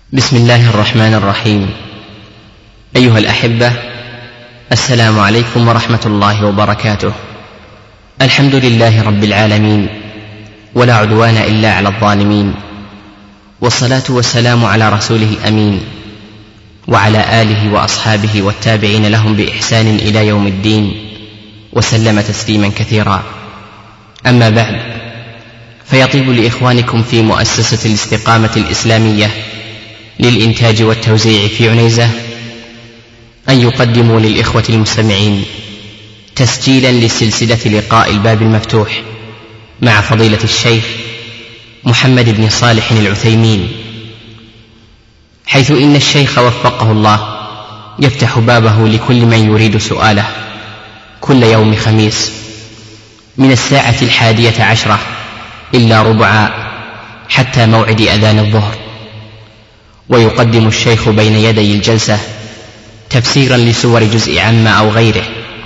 بسم الله الرحمن الرحيم. أيها الأحبة، السلام عليكم ورحمة الله وبركاته. الحمد لله رب العالمين، ولا عدوان إلا على الظالمين، والصلاة والسلام على رسوله الأمين وعلى آله وأصحابه والتابعين لهم بإحسان إلى يوم الدين، وسلم تسليما كثيرا. أما بعد، فيطيب لإخوانكم في مؤسسة الاستقامة الإسلامية للإنتاج والتوزيع في عنيزة أن يقدموا للإخوة المستمعين تسجيلا لسلسلة لقاء الباب المفتوح مع فضيلة الشيخ محمد بن صالح العثيمين، حيث إن الشيخ وفقه الله يفتح بابه لكل من يريد سؤاله كل يوم خميس من 11:10 إلا ربع حتى موعد أذان الظهر، ويقدم الشيخ بين يدي الجلسة تفسيرا لسور جزء عما أو غيره،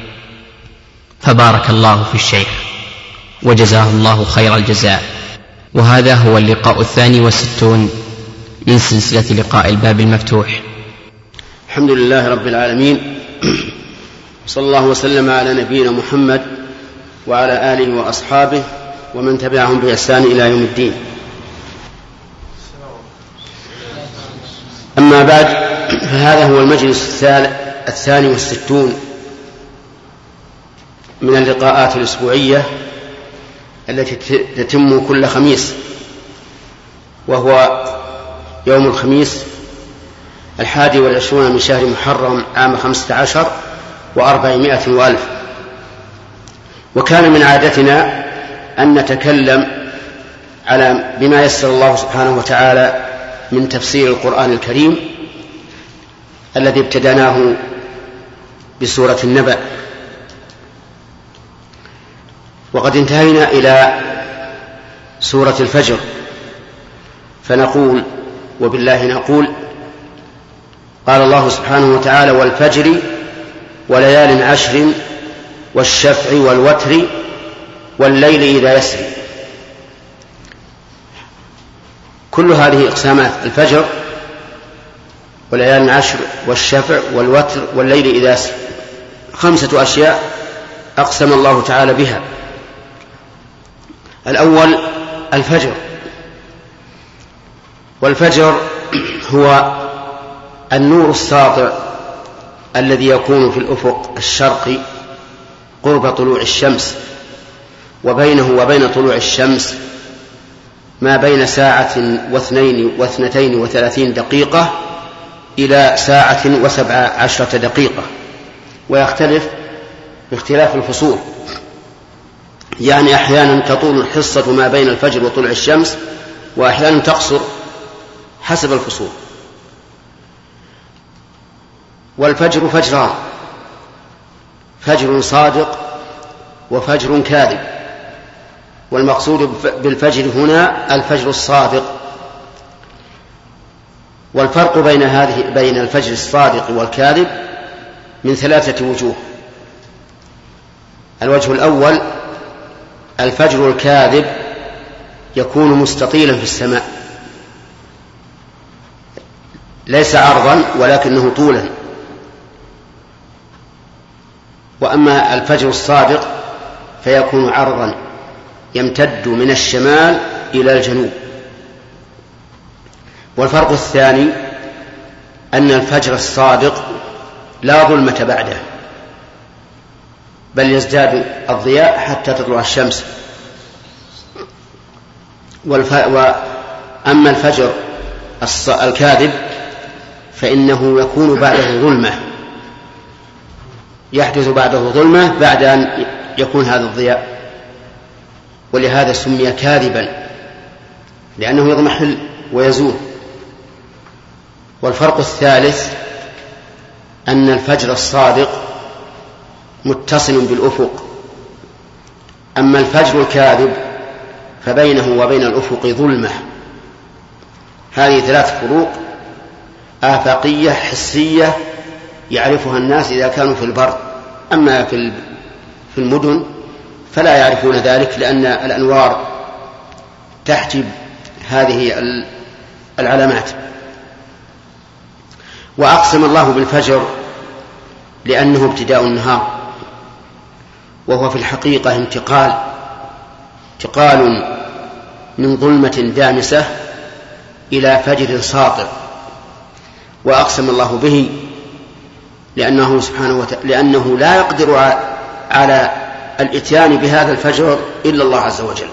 فبارك الله في الشيخ وجزاه الله خير الجزاء. وهذا هو اللقاء 62 من سلسلة لقاء الباب المفتوح. الحمد لله رب العالمين، صلى الله وسلم على نبينا محمد وعلى آله وأصحابه ومن تبعهم بإحسان إلى يوم الدين. أما بعد، فهذا هو المجلس 62 من اللقاءات الأسبوعية التي تتم كل خميس، وهو يوم الخميس 21 من شهر محرم عام 15 و400 وألف. وكان من عادتنا أن نتكلم على بما يسر الله سبحانه وتعالى من تفسير القرآن الكريم الذي ابتدأناه بسورة النبأ، وقد انتهينا إلى سورة الفجر، فنقول وبالله نقول: قال الله سبحانه وتعالى: والفجر وليال عشر والشفع والوتر والليل إذا يسري. كل هذه إقسامات: الفجر وليال عشر والشفع والوتر والليل إذا يسري، 5 أشياء أقسم الله تعالى بها. الأول الفجر، والفجر هو النور الساطع الذي يكون في الأفق الشرقي قرب طلوع الشمس، وبينه وبين طلوع الشمس ما بين 1:32 دقيقة إلى 1:17 دقيقة، ويختلف باختلاف الفصول، يعني أحيانا تطول الحصة ما بين الفجر وطلوع الشمس، وأحيانا تقصر حسب الفصول. والفجر فجران: فجر صادق وفجر كاذب، والمقصود بالفجر هنا الفجر الصادق. والفرق بين الفجر الصادق والكاذب من 3 وجوه. الوجه الأول: الفجر الكاذب يكون مستطيلا في السماء، ليس عرضا ولكنه طولا. وأما الفجر الصادق فيكون عرضا، يمتد من الشمال إلى الجنوب. والفرق الثاني أن الفجر الصادق لا ظلمة بعده، بل يزداد الضياء حتى تطلع الشمس. وأما الفجر الكاذب فإنه يكون بعده ظلمة، يحدث بعده ظلمة بعد أن يكون هذا الضياء، ولهذا سمي كاذبا لأنه يضمحل ويزول. والفرق الثالث أن الفجر الصادق متصل بالأفق، أما الفجر الكاذب فبينه وبين الأفق ظلمة. هذه 3 فروق آفاقية حسية يعرفها الناس إذا كانوا في البر، أما في المدن فلا يعرفون ذلك، لأن الأنوار تحجب هذه العلامات. وأقسم الله بالفجر لأنه ابتداء النهار، وهو في الحقيقة انتقال من ظلمة دامسة إلى فجر ساطع. وأقسم الله به لأنه لا يقدر على الإتيان بهذا الفجر إلا الله عز وجل،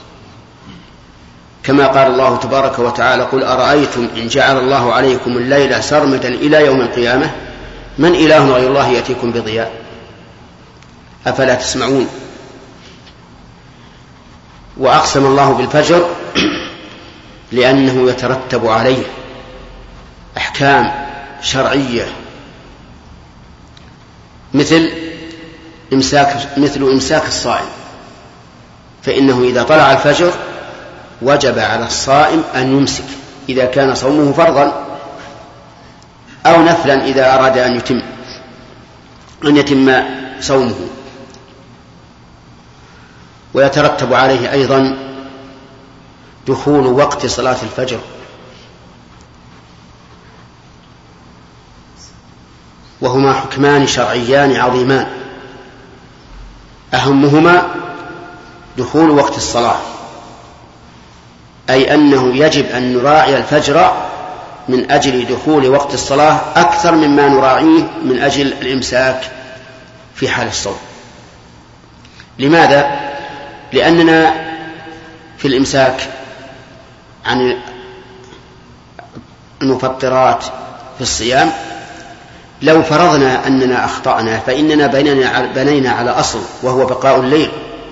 كما قال الله تبارك وتعالى: قل أرأيتم إن جعل الله عليكم الليل سرمدا إلى يوم القيامة من إله غير الله يأتيكم بضياء أفلا تسمعون. وأقسم الله بالفجر لأنه يترتب عليه أحكام شرعية مثل إمساك الصائم، فإنه إذا طلع الفجر وجب على الصائم أن يمسك إذا كان صومه فرضا أو نفلا إذا أراد أن يتم صومه. ويترتب عليه أيضا دخول وقت صلاة الفجر، وهما حكمان شرعيان عظيمان، أهمهما دخول وقت الصلاة، أي أنه يجب أن نراعي الفجر من أجل دخول وقت الصلاة أكثر مما نراعيه من أجل الإمساك في حال الصوم. لماذا؟ لأننا في الإمساك عن المفطرات في الصيام لو فرضنا أننا أخطأنا فإننا بنينا على أصل وهو بقاء الليل،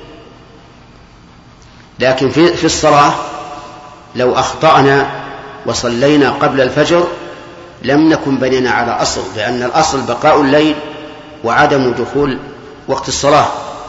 لكن في الصلاة لو أخطأنا وصلينا قبل الفجر لم نكن بنينا على أصل، لأن الأصل بقاء الليل وعدم دخول وقت الصلاة.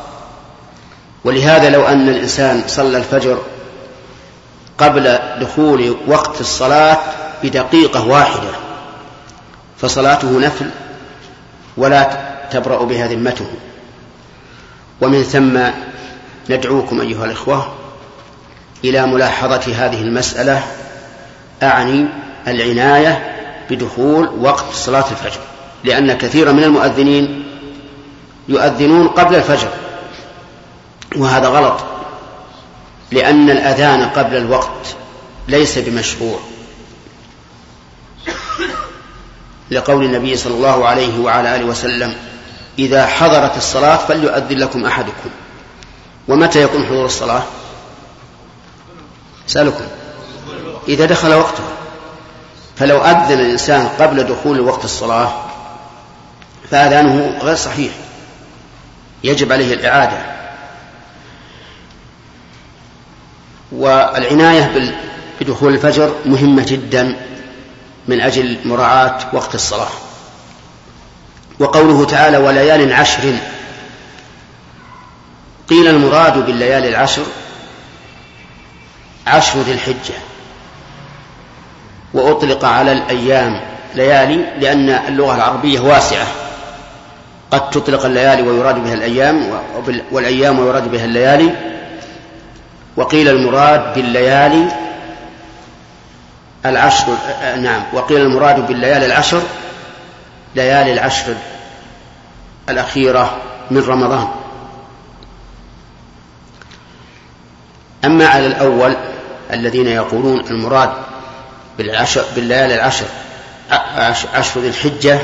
ولهذا لو أن الإنسان صلى الفجر قبل دخول وقت الصلاة بدقيقة واحدة فصلاته نفل ولا تبرأ بها ذمته. ومن ثم ندعوكم أيها الإخوة إلى ملاحظة هذه المسألة، أعني العناية بدخول وقت صلاة الفجر، لأن كثيرا من المؤذنين يؤذنون قبل الفجر، وهذا غلط، لأن الأذان قبل الوقت ليس بمشروع، لقول النبي صلى الله عليه وعلى آله وسلم: إذا حضرت الصلاة فليؤذن لكم أحدكم. ومتى يكون حضور الصلاة؟ سألكم إذا دخل وقته. فلو أذن الإنسان قبل دخول وقت الصلاة فأذانه غير صحيح، يجب عليه الإعادة. والعناية بدخول الفجر مهمة جدا من أجل مراعاة وقت الصلاة. وقوله تعالى: وليال عشر، قيل المراد بالليالي العشر عشر ذي الحجة، وأطلق على الأيام ليالي لأن اللغة العربية واسعة، قد تطلق الليالي ويراد بها الأيام، والأيام ويراد بها الليالي. وقيل المراد بالليالي العشر، وقيل المراد بالليالي العشر ليالي العشر الأخيرة من رمضان. أما على الأول الذين يقولون المراد بالليالي العشر عشر ذي الحجة،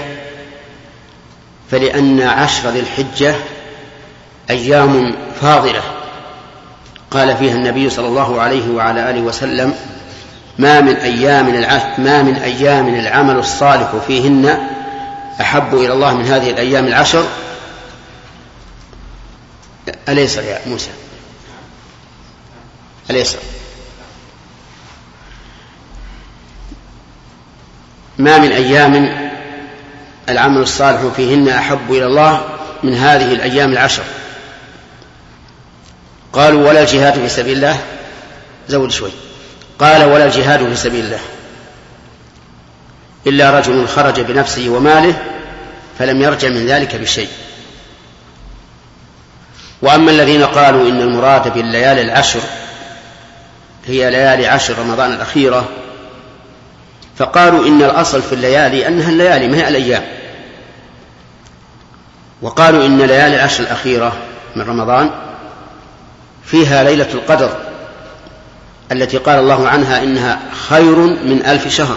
فلأن عشر ذي الحجة أيام فاضلة قال فيها النبي صلى الله عليه وعلى آله وسلم: ما من أيام العمل الصالح فيهن أحب إلى الله من هذه الأيام العشر. أليس يا موسى؟ أليس؟ ما من أيام العمل الصالح فيهن أحب إلى الله من هذه الأيام العشر. قالوا: ولا الجهاد في سبيل الله؟ زود شوي. قال: ولا الجهاد في سبيل الله إلا رجل خرج بنفسه وماله فلم يرجع من ذلك بشيء. وأما الذين قالوا إن المراد بالليالي العشر هي ليالي عشر رمضان الأخيرة فقالوا إن الأصل في الليالي أنها الليالي ما هي الأيام، وقالوا إن ليالي العشر الأخيرة من رمضان فيها ليلة القدر التي قال الله عنها إنها خير من 1000 شهر،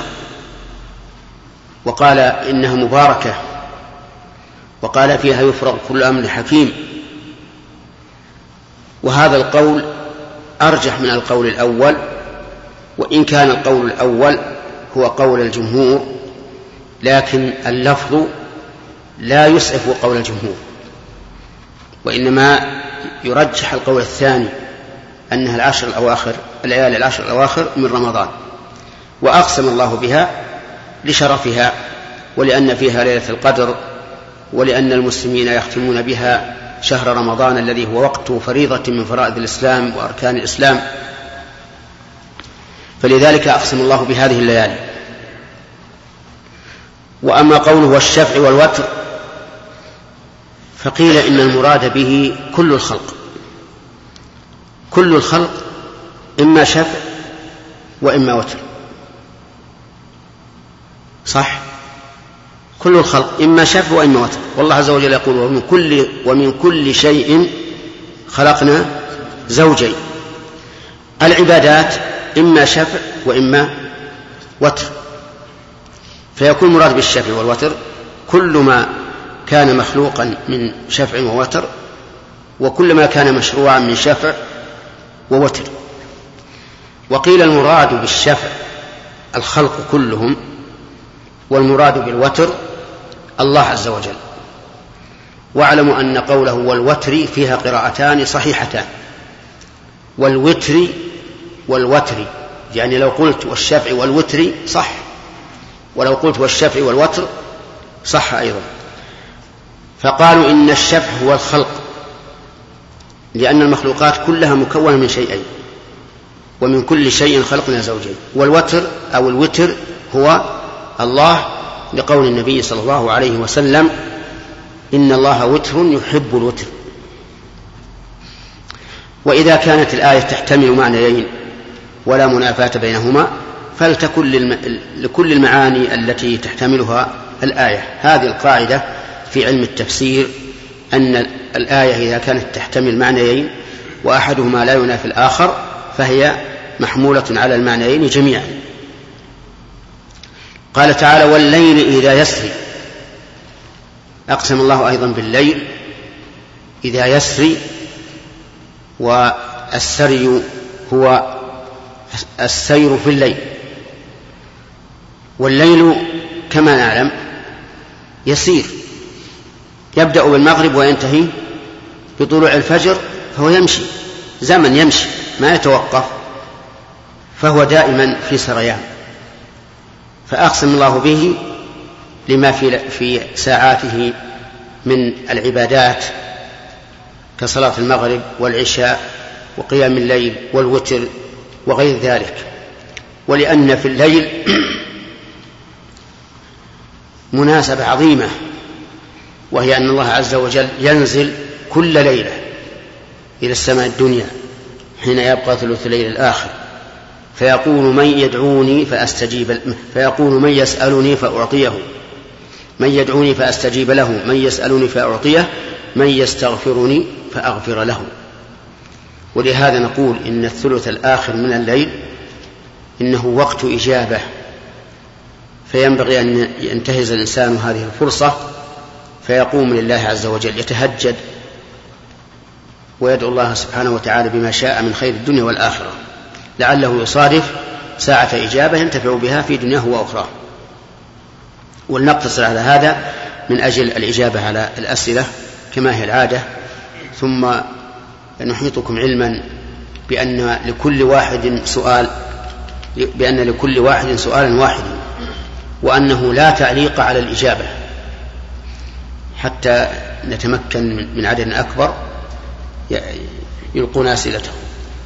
وقال إنها مباركة، وقال فيها يفرغ كل أمر حكيم. وهذا القول أرجح من القول الأول، وإن كان القول الأول هو قول الجمهور، لكن اللفظ لا يسعف قول الجمهور، وإنما يرجح القول الثاني أنها الليالي العشر الأواخر من رمضان، وأقسم الله بها لشرفها ولأن فيها ليلة القدر، ولأن المسلمين يختمون بها شهر رمضان الذي هو وقت فريضة من فرائض الإسلام وأركان الإسلام، فلذلك أقسم الله بهذه الليالي. وأما قوله والشفع والوتر فقيل إن المراد به كل الخلق، كل الخلق إما شفع وإما وتر، صح؟ كل الخلق إما شفع وإما وتر، والله عز وجل يقول ومن كل شيء خلقنا زوجين. العبادات إما شفع وإما وتر، فيكون مراد بالشفع والوتر كل ما كان مخلوقا من شفع ووتر، وكل ما كان مشروعا من شفع ووتر. وقيل المراد بالشفع الخلق كلهم، والمراد بالوتر الله عز وجل. واعلموا أن قوله والوتر فيها قراءتان صحيحتان، والوتر والوتر، يعني لو قلت والشفع والوتر صح، ولو قلت والشفع والوتر صح أيضا. فقالوا إن الشفع هو الخلق، لأن المخلوقات كلها مكونة من شيئين، ومن كل شيء خلقنا زوجين. والوتر أو الوتر هو الله، لقول النبي صلى الله عليه وسلم إن الله وتر يحب الوتر. وإذا كانت الآية تحتمل معنيين ولا منافاة بينهما فلتكن لكل المعاني التي تحتملها الآية. هذه القاعدة في علم التفسير، أن الآية إذا كانت تحتمل معنيين وأحدهما لا ينافي الآخر فهي محمولة على المعنيين جميعا. قال تعالى والليل إذا يسري، أقسم الله أيضا بالليل إذا يسري، والسري هو السير في الليل. والليل كما نعلم يسير، يبدأ بالمغرب وينتهي بطلوع الفجر، فهو يمشي زمن، يمشي ما يتوقف، فهو دائما في سريان. فأقسم الله به لما في ساعاته من العبادات كصلاة المغرب والعشاء وقيام الليل والوتر وغير ذلك. ولأن في الليل مناسبة عظيمة، وهي أن الله عز وجل ينزل كل ليلة إلى السماء الدنيا حين يبقى ثلث الليل الآخر، فيقول من يدعوني فأستجيب، فيقول من يسألني فأعطيه، من يدعوني فأستجيب له، من يسألني فأعطيه، من يستغفرني فأغفر له. ولهذا نقول إن الثلث الآخر من الليل إنه وقت إجابة، فينبغي أن ينتهز الإنسان هذه الفرصة فيقوم لله عز وجل يتهجد ويدعو الله سبحانه وتعالى بما شاء من خير الدنيا والآخرة، لعله يصادف ساعة إجابة ينتفع بها في دنياه وأخراه. ولنقتصر على هذا من أجل الإجابة على الأسئلة كما هي العادة، ثم نحيطكم علما بأن لكل واحد سؤالا واحدا، وأنه لا تعليق على الإجابة حتى نتمكن من عدد أكبر يلقون أسئلتهم.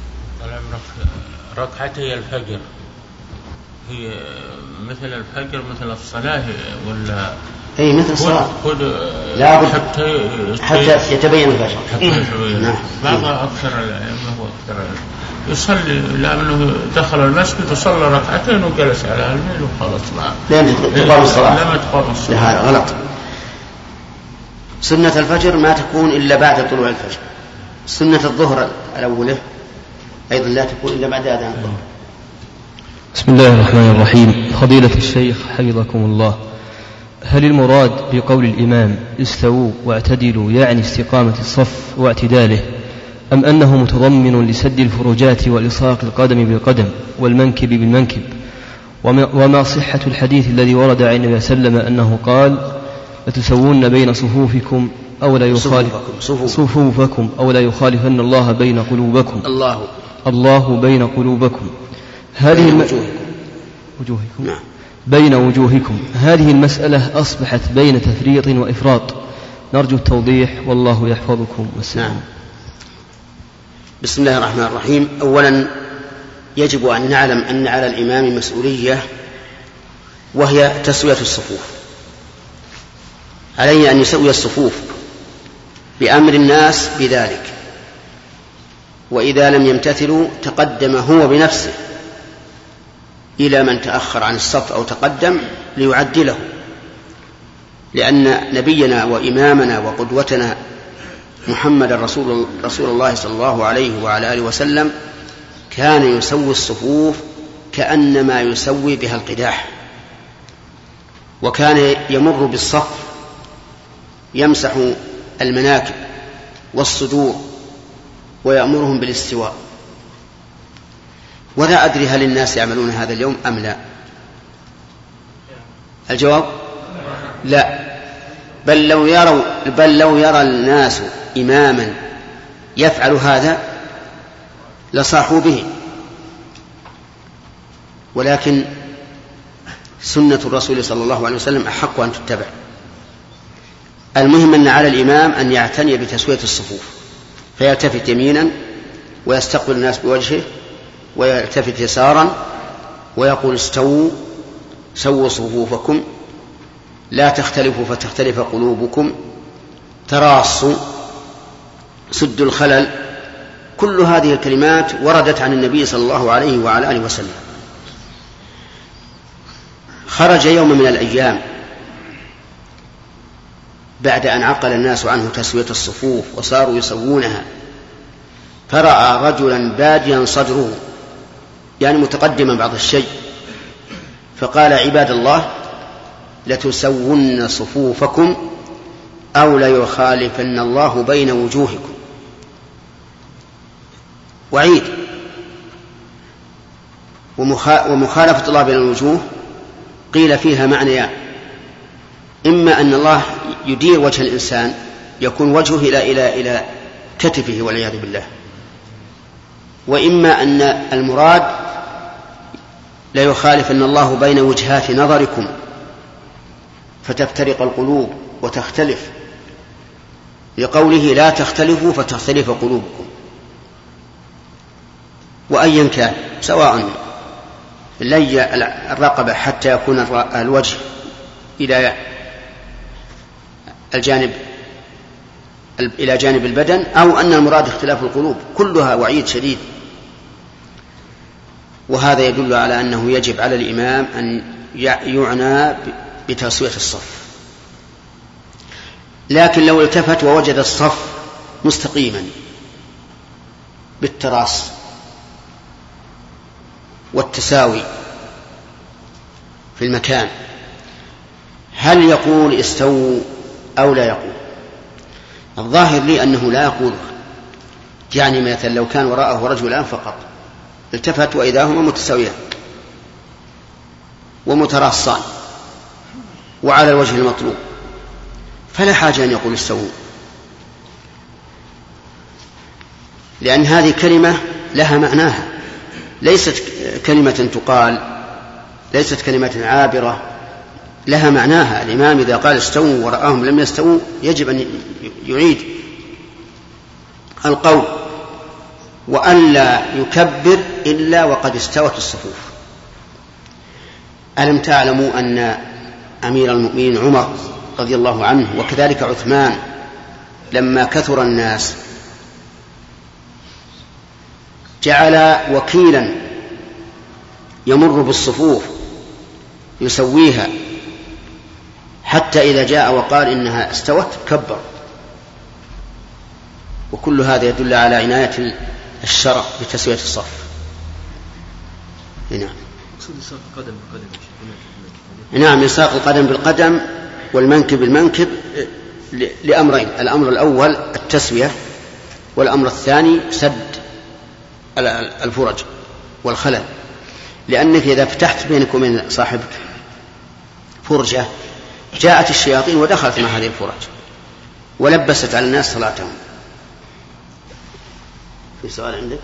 ركعتي الفجر هي مثل الفجر مثل الصلاة ولا؟ أي مثل الصلاة، لا حتى يتبين الفجر. نعم. بعض أكثر الأئمة وأكثر يصلي لأنه دخل المسجد وصلى ركعتين وجلس على الميل وخلص معه لم تقام الصلاة. لم تقام الصلاة. هذا غلط. سنة الفجر ما تكون إلا بعد طلوع الفجر. سنة الظهر الأولى أيضا لا تكون إلا بعد أذان الظهر. بسم الله الرحمن الرحيم. فضيلة الشيخ حفظكم الله، هل المراد بقول الإمام استووا واعتدلوا يعني استقامة الصف واعتداله، أم أنه متضمن لسد الفروجات والإصاق القدم بالقدم والمنكب بالمنكب؟ وما صحة الحديث الذي ورد عن النبي صلى الله عليه وسلم أنه قال لتسوون بين صفوفكم أو لا صفوفكم أو لا يخالفن الله بين قلوبكم الله بين قلوبكم وجوهكم نعم. بين وجوهكم. هذه المسألة أصبحت بين تفريط وإفراط، نرجو التوضيح والله يحفظكم والسلام. نعم. بسم الله الرحمن الرحيم. أولا يجب أن نعلم أن على الإمام مسؤولية وهي تسوية الصفوف. عليه أن يسوي الصفوف بأمر الناس بذلك، وإذا لم يمتثلوا تقدم هو بنفسه إلى من تأخر عن الصف أو تقدم ليعدله، لأن نبينا وإمامنا وقدوتنا محمد رسول الله صلى الله عليه وعلى آله وسلم كان يسوي الصفوف كأنما يسوي بها القداح، وكان يمر بالصف يمسح المناكب والصدور ويأمرهم بالاستواء. ولا أدري هل الناس يعملون هذا اليوم أم لا. الجواب لا. بل لو يرى الناس إماما يفعل هذا لصاحوا به. ولكن سنة الرسول صلى الله عليه وسلم أحق أن تتبع. المهم أن على الإمام أن يعتني بتسوية الصفوف، فيلتفت يمينا ويستقبل الناس بوجهه، ويلتفت يسارا ويقول استووا سووا صفوفكم لا تختلفوا فتختلف قلوبكم، تراصوا، سدوا الخلل. كل هذه الكلمات وردت عن النبي صلى الله عليه وعلى آله وسلم. خرج يوم من الأيام بعد أن عقل الناس عنه تسوية الصفوف وصاروا يسوونها، فرأى رجلا باديا صدره، يعني متقدما بعض الشيء، فقال عباد الله لتسون صفوفكم أو ليخالفن الله بين وجوهكم. وعيد. ومخالفة الله بين الوجوه قيل فيها معنيان: إما أن الله يدير وجه الإنسان يكون وجهه إلى كتفه والعياذ بالله، وإما أن المراد لا يخالف أن الله بين وجهات نظركم فتفترق القلوب وتختلف، لقوله لا تختلفوا فتختلف قلوبكم. وأيا كان سواء لي الرقبة حتى يكون الوجه إلى جانب البدن، أو أن المراد اختلاف القلوب، كلها وعيد شديد. وهذا يدل على أنه يجب على الإمام أن يعنى بتسوية الصف. لكن لو التفت ووجد الصف مستقيما بالتراص والتساوي في المكان، هل يقول استووا أو لا يقول؟ الظاهر لي أنه لا يقول. يعني مثلا لو كان وراءه رجلان فقط التفت وإذا هما متساويان ومتراصان وعلى الوجه المطلوب، فلا حاجة أن يقول استووا، لأن هذه كلمة لها معناها، ليست كلمة تقال، ليست كلمة عابرة، لها معناها. الإمام إذا قال استووا ورآهم لم يستووا يجب أن يعيد القول، وألا يكبر إلا وقد استوت الصفوف. ألم تعلموا أن أمير المؤمنين عمر رضي الله عنه وكذلك عثمان لما كثر الناس جعل وكيلا يمر بالصفوف يسويها حتى إذا جاء وقال إنها استوت كبر. وكل هذا يدل على عناية الشرع بتسوية الصف. نعم، يساق القدم بالقدم والمنكب بالمنكب لأمرين: الأمر الأول التسوية، والأمر الثاني سد الفرج والخلل، لأنك إذا فتحت بينك وبين صاحبك فرجة جاءت الشياطين ودخلت مع هذه الفرج ولبست على الناس صلاتهم. في سؤال عندك؟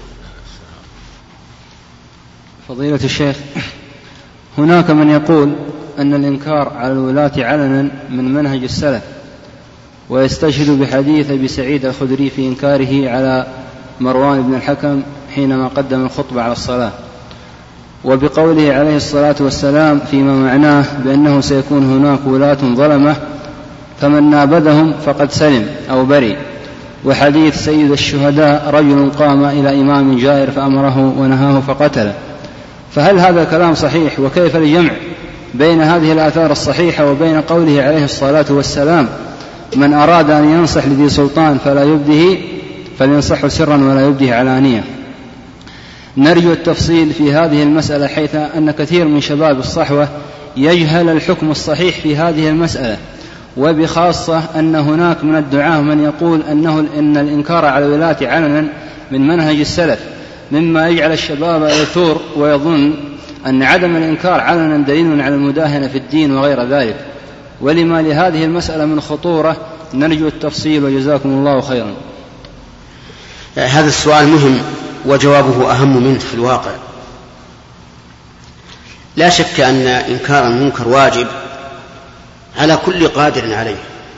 فضيلة الشيخ، هناك من يقول أن الإنكار على الولاة علنا من منهج السلف، ويستشهد بحديث أبي سعيد الخدري في إنكاره على مروان بن الحكم حينما قدم الخطبة على الصلاة، وبقوله عليه الصلاة والسلام فيما معناه بأنه سيكون هناك ولاة ظلمة فمن نابذهم فقد سلم أو بري، وحديث سيد الشهداء رجل قام إلى إمام جائر فأمره ونهاه فقتله. فهل هذا كلام صحيح؟ وكيف الجمع بين هذه الآثار الصحيحة وبين قوله عليه الصلاة والسلام من أراد أن ينصح لذي سلطان فلا يبده فلينصحه سرا ولا يبده علانية؟ نرجو التفصيل في هذه المسألة، حيث أن كثير من شباب الصحوة يجهل الحكم الصحيح في هذه المسألة، وبخاصة أن هناك من الدعاة من يقول إن الإنكار على الولاة علنا من منهج السلف، مما يجعل الشباب يثور ويظن أن عدم الإنكار علنا دليل على المداهنة في الدين وغير ذلك. ولما لهذه المسألة من خطورة نرجو التفصيل، وجزاكم الله خيرا. هذا السؤال مهم وجوابه أهم منه في الواقع. لا شك أن إنكار المنكر واجب على كل قادر عليه،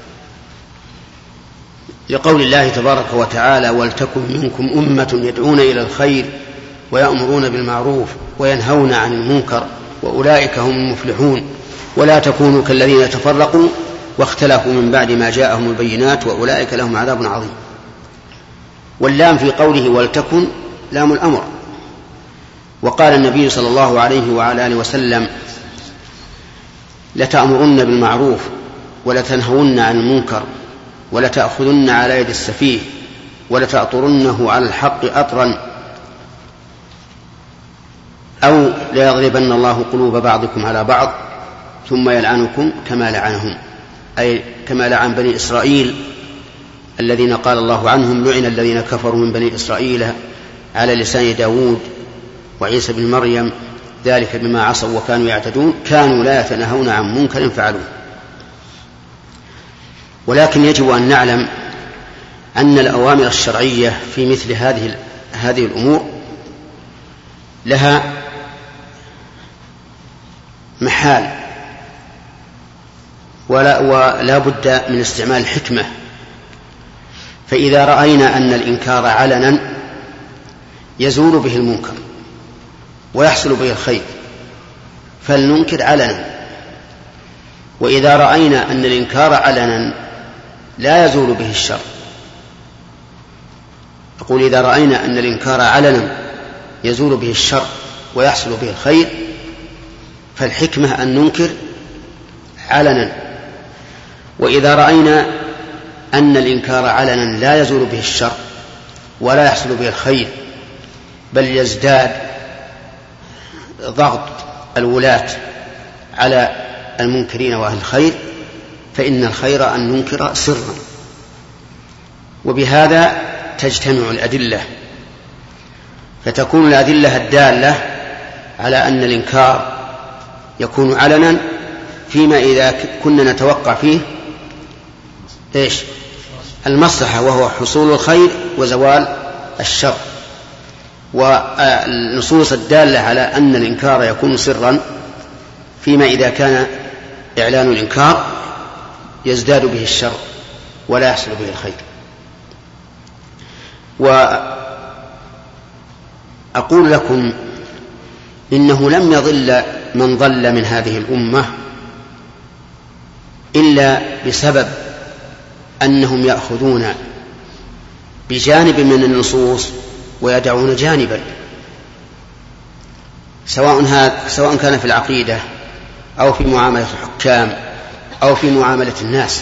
لقول الله تبارك وتعالى ولتكن منكم أمة يدعون إلى الخير ويأمرون بالمعروف وينهون عن المنكر وأولئك هم المفلحون ولا تكونوا كالذين تفرقوا واختلفوا من بعد ما جاءهم البينات وأولئك لهم عذاب عظيم. واللام في قوله ولتكن لام الأمر. وقال النبي صلى الله عليه وعلى آله وسلم لتأمرن بالمعروف ولتنهون عن المنكر ولتأخذن على يد السفيه ولتأطرنه على الحق أطرا أو ليضربن الله قلوب بعضكم على بعض ثم يلعنكم كما لعنهم، أي كما لعن بني إسرائيل الذين قال الله عنهم لعن الذين كفروا من بني إسرائيل على لسان داود وعيسى بن مريم ذلك بما عصوا وكانوا يعتدون كانوا لا يتناهون عن منكر فعلوه. ولكن يجب أن نعلم أن الأوامر الشرعية في مثل هذه الأمور لها محال، ولا بد من استعمال الحكمة. فإذا رأينا أن الإنكار علنا يزول به المنكر ويحصل به الخير فلننكر علنا، وإذا رأينا أن الإنكار علنا لا يزول به الشر، أقول إذا رأينا أن الإنكار علنا يزول به الشر ويحصل به الخير فالحكمة أن ننكر علنا. وإذا رأينا أن الإنكار علنا لا يزول به الشر ولا يحصل به الخير بل يزداد ضغط الولاة على المنكرين وأهل الخير فإن الخير أن ننكر سرا. وبهذا تجتمع الأدلة، فتكون الأدلة الدالة على أن الإنكار يكون علنا فيما إذا كنا نتوقع فيه المصلحة وهو حصول الخير وزوال الشر، والنصوص الدالة على أن الإنكار يكون سرا فيما إذا كان إعلان الإنكار يزداد به الشر ولا يحصل به الخير. وأقول لكم إنه لم يضل من ضل من هذه الأمة إلا بسبب أنهم يأخذون بجانب من النصوص ويدعون جانبا، سواء كان في العقيدة أو في معاملة الحكام أو في معاملة الناس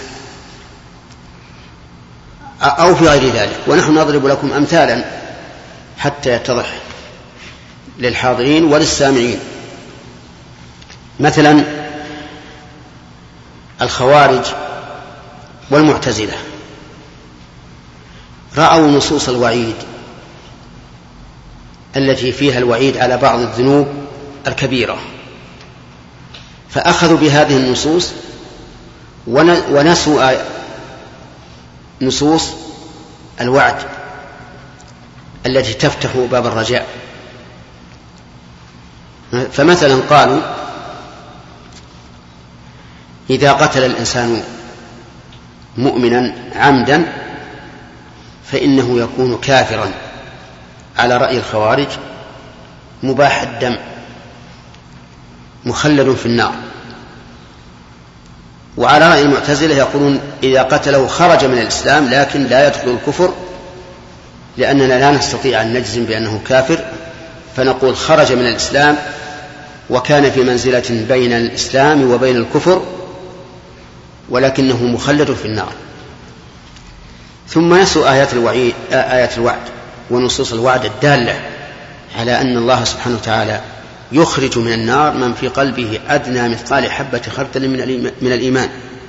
أو في غير ذلك. ونحن نضرب لكم أمثالا حتى يتضح للحاضرين وللسامعين. مثلا الخوارج والمعتزلة رأوا نصوص الوعيد التي فيها الوعيد على بعض الذنوب الكبيرة، فأخذوا بهذه النصوص ونسوا نصوص الوعد التي تفتح باب الرجاء. فمثلا قالوا إذا قتل الإنسان مؤمنا عمدا فإنه يكون كافرا، على رأي الخوارج مباح الدم مخلد في النار. وعلى رأي المعتزلة يقولون إذا قتله خرج من الإسلام لكن لا يدخل الكفر، لأننا لا نستطيع أن نجزم بأنه كافر، فنقول خرج من الإسلام وكان في منزلة بين الإسلام وبين الكفر ولكنه مخلد في النار. ثم نسوا آيات الوعد ونصوص الوعد الدالة على أن الله سبحانه وتعالى يخرج من النار من في قلبه أدنى مثقال حبة خردل من الإيمان.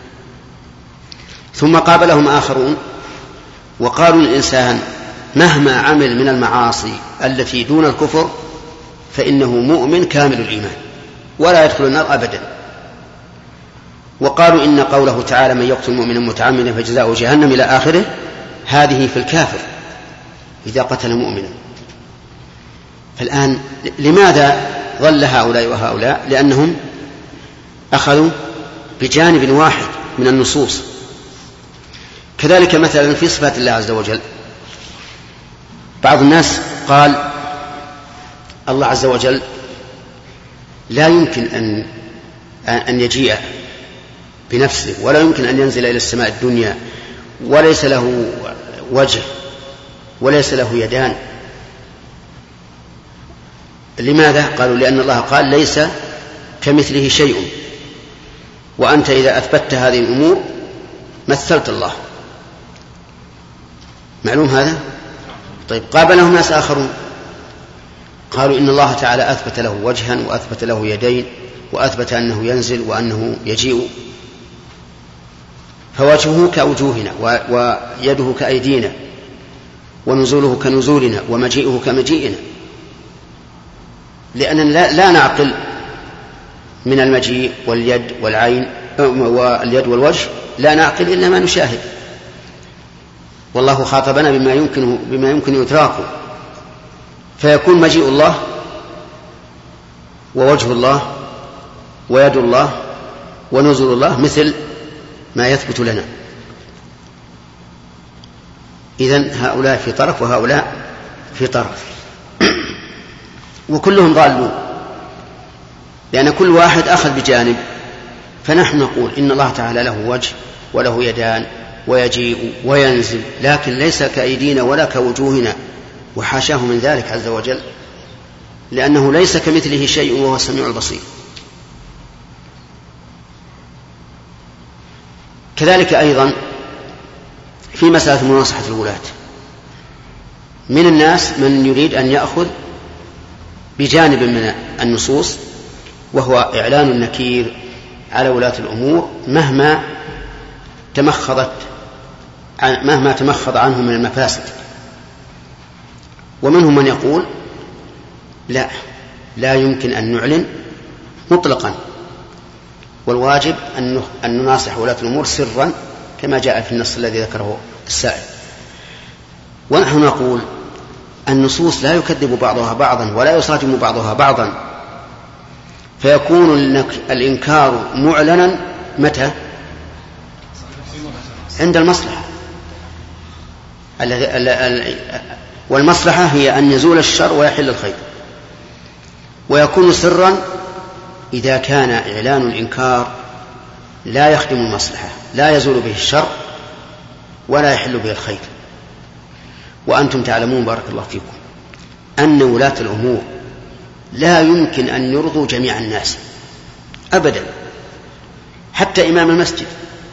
ثم قابلهم آخرون وقالوا للإنسان مهما عمل من المعاصي التي دون الكفر فإنه مؤمن كامل الإيمان ولا يدخل النار أبدا. وقالوا إن قوله تعالى من يقتل مؤمنا متعمدا فجزاؤه جهنم إلى آخره هذه في الكافر إذا قتل مؤمنا. فالآن لماذا ظل هؤلاء وهؤلاء؟ لأنهم أخذوا بجانب واحد من النصوص. كذلك مثلا في صفات الله عز وجل بعض الناس قال الله عز وجل لا يمكن أن يجيء بنفسه ولا يمكن أن ينزل إلى السماء الدنيا وليس له وجه وليس له يدان. لماذا؟ قالوا لأن الله قال ليس كمثله شيء، وأنت إذا أثبتت هذه الأمور مثلت الله. معلوم هذا؟ طيب قابلهم ناس آخرون قالوا إن الله تعالى أثبت له وجها وأثبت له يدين وأثبت أنه ينزل وأنه يجيء، فوجهه كوجوهنا ويده كأيدينا ونزوله كنزولنا ومجيئه كمجيئنا، لأننا لا نعقل من المجيء واليد والعين واليد والوجه، لا نعقل إلا ما نشاهد. والله خاطبنا بما يمكن إدراكه، فيكون مجيء الله ووجه الله ويد الله ونزول الله مثل ما يثبت لنا. إذن هؤلاء في طرف وهؤلاء في طرف، وكلهم ضالون لأن كل واحد أخذ بجانب. فنحن نقول إن الله تعالى له وجه وله يدان ويجيء وينزل، لكن ليس كأيدينا ولا كوجوهنا، وحاشاه من ذلك عز وجل، لأنه ليس كمثله شيء وهو السميع البصير. كذلك أيضا في مسألة مناصحة الولاة، من الناس من يريد أن يأخذ بجانب من النصوص وهو إعلان النكير على ولاة الأمور مهما تمخض عنه من المفاسد. ومنهم من يقول لا يمكن أن نعلن مطلقا، والواجب أن نناصح ولاة الأمور سرا كما جاء في النص الذي ذكره السائل. ونحن نقول النصوص لا يكذب بعضها بعضا ولا يصادم بعضها بعضا، فيكون الإنكار معلنا متى؟ عند المصلحة، والمصلحة هي أن يزول الشر ويحل الخير. ويكون سرا إذا كان إعلان الإنكار لا يخدم المصلحة، لا يزول به الشر ولا يحل به الخير. وأنتم تعلمون بارك الله فيكم أن ولاة الأمور لا يمكن أن يرضوا جميع الناس أبدا. حتى إمام المسجد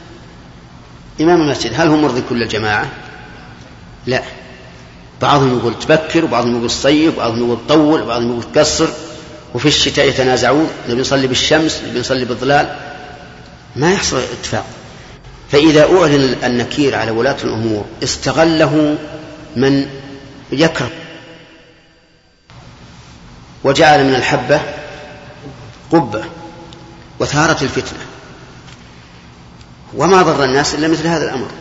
هل هو مرضي كل الجماعة؟ لا، بعضهم يقول تبكر، وبعضهم يقول صيب، وبعضهم يقول طول، وبعضهم يقول تقصر، وفي الشتاء يتنازعون، نبي نصلي بالشمس، نبي نصلي بالظلال، ما يحصل اتفاق. فإذا أعلن النكير على ولاة الأمور استغله من يكره وجعل من الحبة قبة وثارت الفتنة، وما ضر الناس إلا مثل هذا الأمر.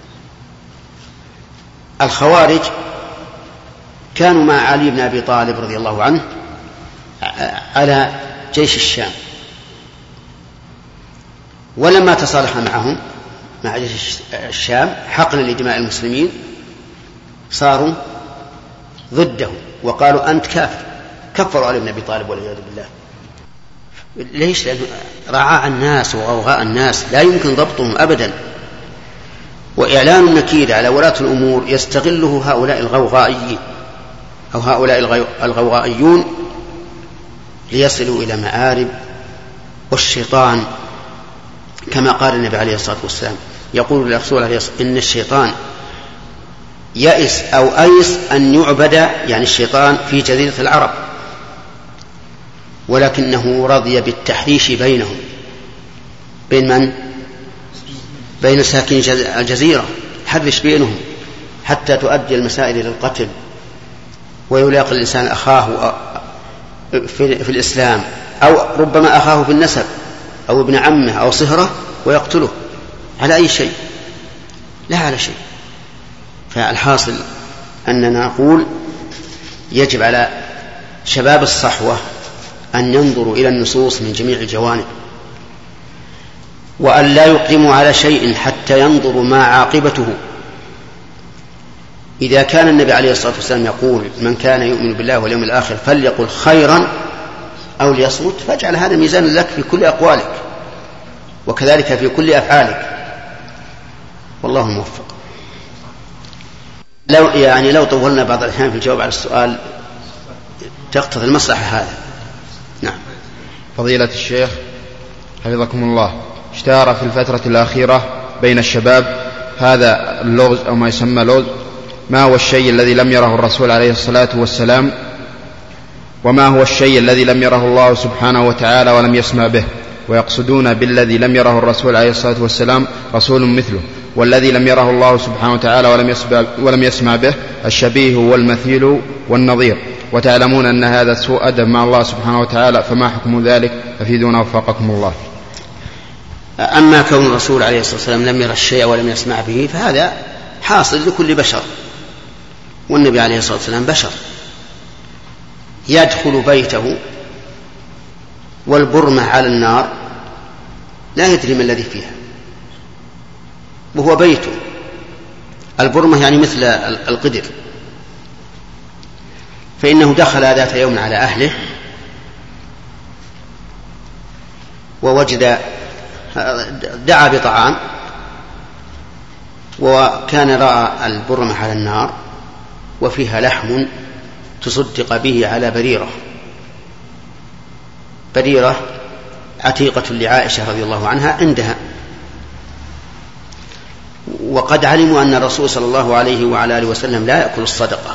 الخوارج كانوا مع علي بن أبي طالب رضي الله عنه على جيش الشام، ولما تصالح معهم مع جيش الشام حقنا لدماء المسلمين صاروا ضده وقالوا أنت كافر، كفروا علي بن أبي طالب والعياذ بالله. ليش؟ لأنه رعاع الناس وغوغاء الناس لا يمكن ضبطهم أبدا. وإعلان النكير على ولاة الأمور يستغله هؤلاء الغوغائيين أو هؤلاء الغوغائيون ليصلوا إلى مآرب. والشيطان كما قال النبي عليه الصلاة والسلام، يقول الرسول عليه الصلاة والسلام إن الشيطان يئس أو أيس أن يعبد، يعني الشيطان في جزيرة العرب، ولكنه رضي بالتحريش بينهم. بين من؟ بين ساكن الجزيرة، حرش بينهم حتى تؤدي المسائل إلى القتل، ويلاقي الإنسان أخاه في الإسلام أو ربما أخاه في النسب أو ابن عمه أو صهره ويقتله على أي شيء، لا على شيء. فالحاصل أننا نقول يجب على شباب الصحوة أن ينظروا إلى النصوص من جميع الجوانب، وأن لا يقدموا على شيء حتى ينظروا ما عاقبته. إذا كان النبي عليه الصلاة والسلام يقول من كان يؤمن بالله واليوم الآخر فليقل خيرا أو ليصمت، فاجعل هذا ميزان لك في كل أقوالك وكذلك في كل أفعالك، والله موفق. لو طولنا بعض الأحيان في الجواب على السؤال تقتضي المصلحة هذا. نعم. فضيلة الشيخ حفظكم الله، اشتهر في الفترة الأخيرة بين الشباب هذا اللغز أو ما يسمى لغز: ما هو الشيء الذي لم يره الرسول عليه الصلاة والسلام، وما هو الشيء الذي لم يره الله سبحانه وتعالى ولم يسمع به؟ ويقصدون بالذي لم يره الرسول عليه الصلاة والسلام رسول مثله، والذي لم يره الله سبحانه وتعالى ولم يسمع به الشبيه والمثيل والنظير. وتعلمون أن هذا سوء أدب مع الله سبحانه وتعالى، فما حكم ذلك؟ أفيدونا وفقكم الله. أما كون الرسول عليه الصلاة والسلام لم يرى الشيء ولم يسمع به فهذا حاصل لكل بشر، والنبي عليه الصلاة والسلام بشر، يدخل بيته والبرمة على النار لا يدري ما الذي فيها وهو بيته. البرمة يعني مثل القدر، فإنه دخل ذات يوم على أهله ووجد دعا بطعام، وكان رأى البرمة على النار وفيها لحم تصدق به على بريرة عتيقة لعائشة رضي الله عنها عندها، وقد علموا أن الرسول صلى الله عليه وعلى آله وسلم لا يأكل الصدقة،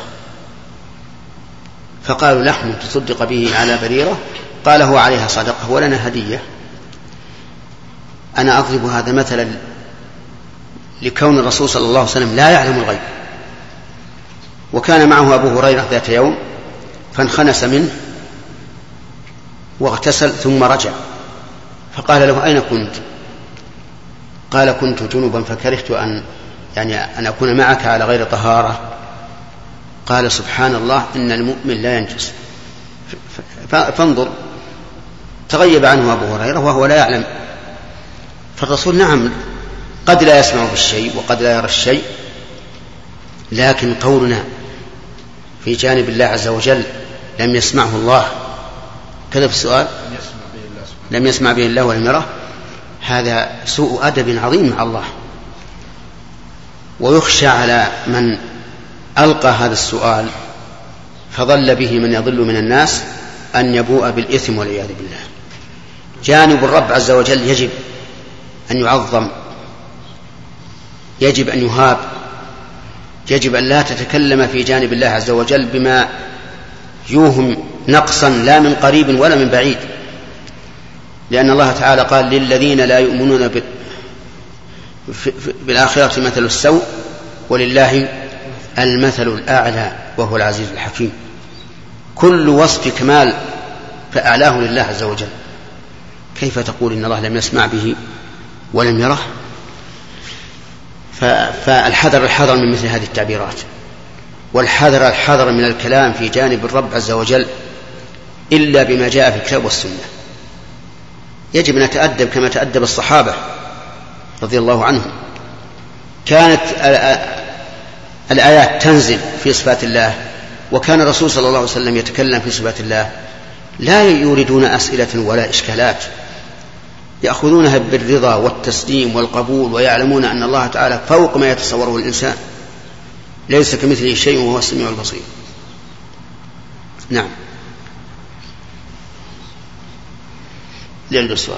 فقالوا لحم تصدق به على بريرة، قال هو عليها صدقة ولنا هدية. أنا أضرب هذا مثلا لكون الرسول صلى الله عليه وسلم لا يعلم الغيب. وكان معه أبو هريرة ذات يوم فانخنس منه واغتسل ثم رجع، فقال له أين كنت؟ قال كنت جنبا فكرهت أن أكون معك على غير طهارة. قال سبحان الله إن المؤمن لا ينجس. فانظر، تغيب عنه أبو هريرة وهو لا يعلم. فالرسول نعم قد لا يسمع بالشيء وقد لا يرى الشيء، لكن قولنا في جانب الله عز وجل لم يسمعه الله، كذا في السؤال لم يسمع به الله ولم يره، هذا سوء أدب عظيم مع الله. ويخشى على من ألقى هذا السؤال فظل به من يضل من الناس أن يبوء بالإثم والعياذ بالله. جانب الرب عز وجل يجب أن يعظم، يجب أن يهاب، يجب أن لا تتكلم في جانب الله عز وجل بما يوهم نقصا لا من قريب ولا من بعيد، لأن الله تعالى قال للذين لا يؤمنون بالآخرة مثل السوء ولله المثل الأعلى وهو العزيز الحكيم. كل وصف كمال فأعلاه لله عز وجل، كيف تقول إن الله لم يسمع به ولم يره؟ فالحذر من مثل هذه التعبيرات، والحذر من الكلام في جانب الرب عز وجل إلا بما جاء في الكتاب والسنة. يجب أن نتأدب كما تأدب الصحابة رضي الله عنهم. كانت الآيات تنزل في صفات الله، وكان الرسول صلى الله عليه وسلم يتكلم في صفات الله، لا يوردون أسئلة ولا إشكالات، يأخذونها بالرضا والتسليم والقبول، ويعلمون أن الله تعالى فوق ما يتصوره الإنسان، ليس كمثله شيء وهو السميع البصير. نعم. للسؤال.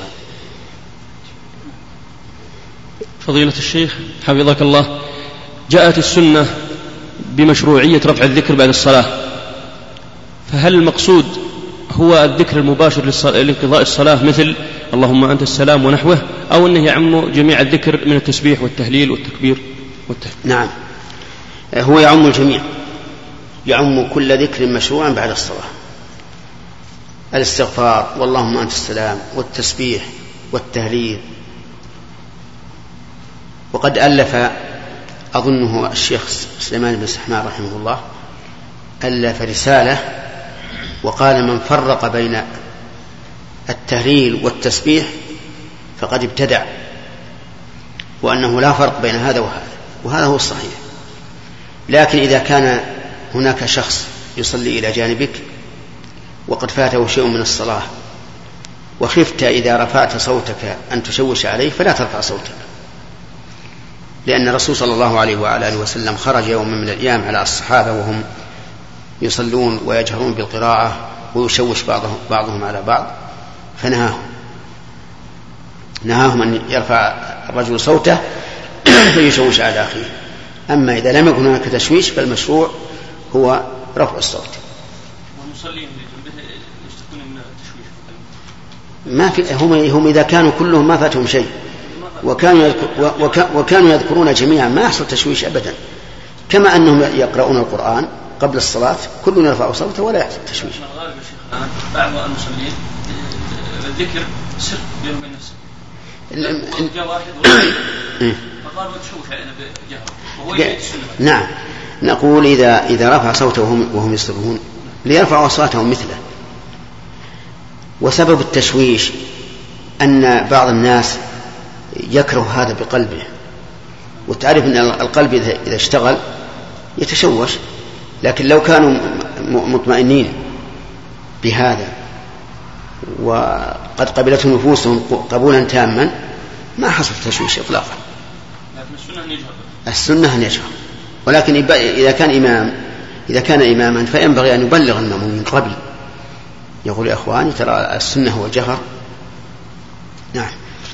فضيلة الشيخ حفظك الله، جاءت السنة بمشروعية رفع الذكر بعد الصلاة، فهل المقصود هو الذكر المباشر لانقضاء الصلاة مثل اللهم أنت السلام ونحوه، أو أنه يعم جميع الذكر من التسبيح والتهليل والتكبير والتهليل؟ نعم، هو يعم الجميع، يعم كل ذكر مشروعا بعد الصلاة، الاستغفار واللهم أنت السلام والتسبيح والتهليل. وقد ألف أظنه الشيخ سليمان بن سحمان رحمه الله ألف رسالة وقال من فرق بين التهليل والتسبيح فقد ابتدع، وأنه لا فرق بين هذا وهذا، وهذا هو الصحيح. لكن إذا كان هناك شخص يصلي إلى جانبك وقد فاته شيء من الصلاة وخفت إذا رفعت صوتك أن تشوش عليه فلا ترفع صوتك، لأن الرسول صلى الله عليه وعلى آله وسلم خرج يوم من الأيام على الصحابة وهم يصلون ويجهرون بالقراءة ويشوش بعضهم على بعض، فنهاهم أن يرفع الرجل صوته فيشوش على أخيه. أما إذا لم يكن هناك تشويش فالمشروع هو رفع الصوت. والمصلين يشتكون من التشويش ما في، هم إذا كانوا كلهم ما فاتهم شيء وكانوا يذكرون جميعا ما يحصل تشويش أبدا، كما أنهم يقرؤون القرآن قبل الصلاة كل يرفع صوته ولا يحصل تشويش. بعض المصلين الذكر سر بينهم وبين نفسه، جاء واحد فقال وتشوش علينا بجهر وهو يريد السنة. نعم، نقول إذا رفع صوته وهم يصرون ليرفعوا أصواتهم مثله. وسبب التشويش أن بعض الناس يكره هذا بقلبه، وتعرف أن القلب إذا اشتغل يتشوش، لكن لو كانوا مطمئنين بهذا وقد قبلته نفوسهم قبولا تاما ما حصل تشويش إطلاقا. السنة أن يجهر، ولكن إذا كان إماما فينبغي أن يبلغ المأمومين قبل، يقول يا أخواني ترى السنة هو الجهر. نعم.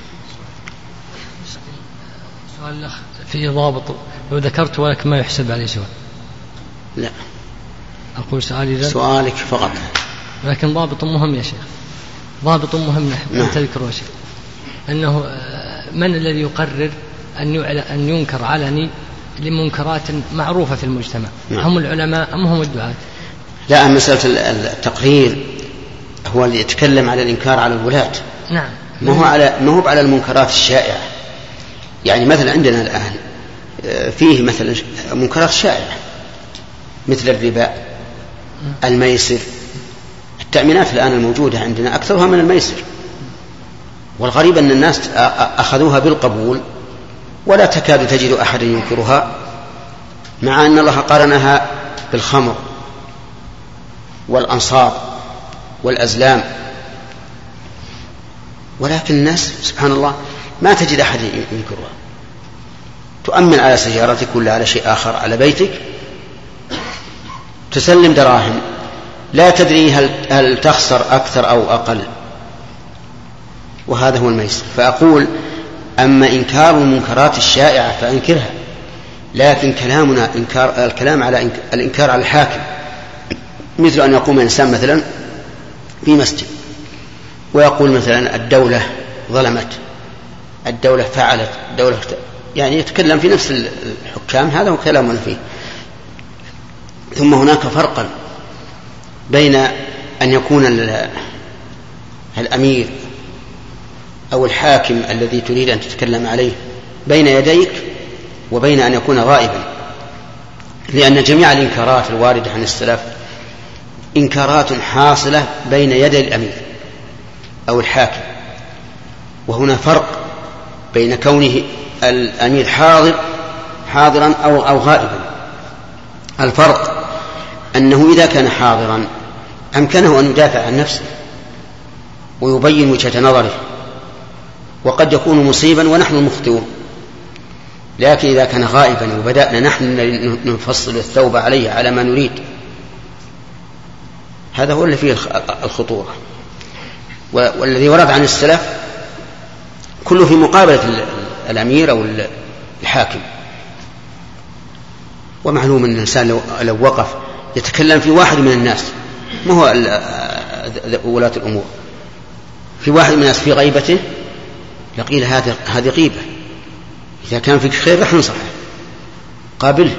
سؤال الأخ في ضابط، لو ذكرت ولكن ما يحسب عليه سؤال. لا أقول سؤالك فقط، لكن ضابط مهم يا شيخ، ضابط مهم نعم. تذكره يا شيخ، أنه من الذي يقرر أن ينكر علني لمنكرات معروفة في المجتمع؟ نعم. هم العلماء أم هم الدعاة؟ لا، مسألة التقرير هو اللي يتكلم على الإنكار على الولاة. نعم. ما هو على المنكرات الشائعة. يعني مثلا عندنا الآن فيه مثلا منكرات شائعة مثل الربا، الميسر، التأمينات الآن الموجودة عندنا أكثرها من الميسر، والغريب أن الناس أخذوها بالقبول ولا تكاد تجد أحد ينكرها، مع أن الله قارنها بالخمر والأنصاب والأزلام، ولكن الناس سبحان الله ما تجد أحد ينكرها. تؤمن على سيارتك ولا على شيء آخر على بيتك، تسلم دراهم لا تدري هل تخسر أكثر أو أقل، وهذا هو الميسر. فأقول أما إنكار المنكرات الشائعة فأنكرها، لكن كلامنا الكلام على الإنكار على الحاكم، مثل أن يقوم إنسان مثلا في مسجد ويقول مثلا الدولة ظلمت، الدولة فعلت، الدولة يعني يتكلم في نفس الحكام، هذا هو كلامنا فيه. ثم هناك فرقا بين أن يكون الأمير أو الحاكم الذي تريد أن تتكلم عليه بين يديك وبين أن يكون غائبا، لأن جميع الإنكارات الواردة عن السلف إنكارات حاصلة بين يدي الأمير أو الحاكم، وهنا فرق بين كونه الأمير حاضرا أو غائبا. الفرق أنه إذا كان حاضرا أمكنه أن يدافع عن نفسه ويبين وجهة نظره، وقد يكون مصيبا ونحن المخطئون. لكن إذا كان غائبا وبدأنا نحن نفصل الثوب عليه على ما نريد، هذا هو اللي فيه الخطورة. والذي ورد عن السلف كله في مقابلة الأمير أو الحاكم. ومعلوم أن الإنسان لو وقف يتكلم في واحد من الناس، ما هو ولاة الأمور، في واحد من الناس في غيبته، يقيل هذه غيبة. إذا كان فيك خير رح ننصحه، قابله.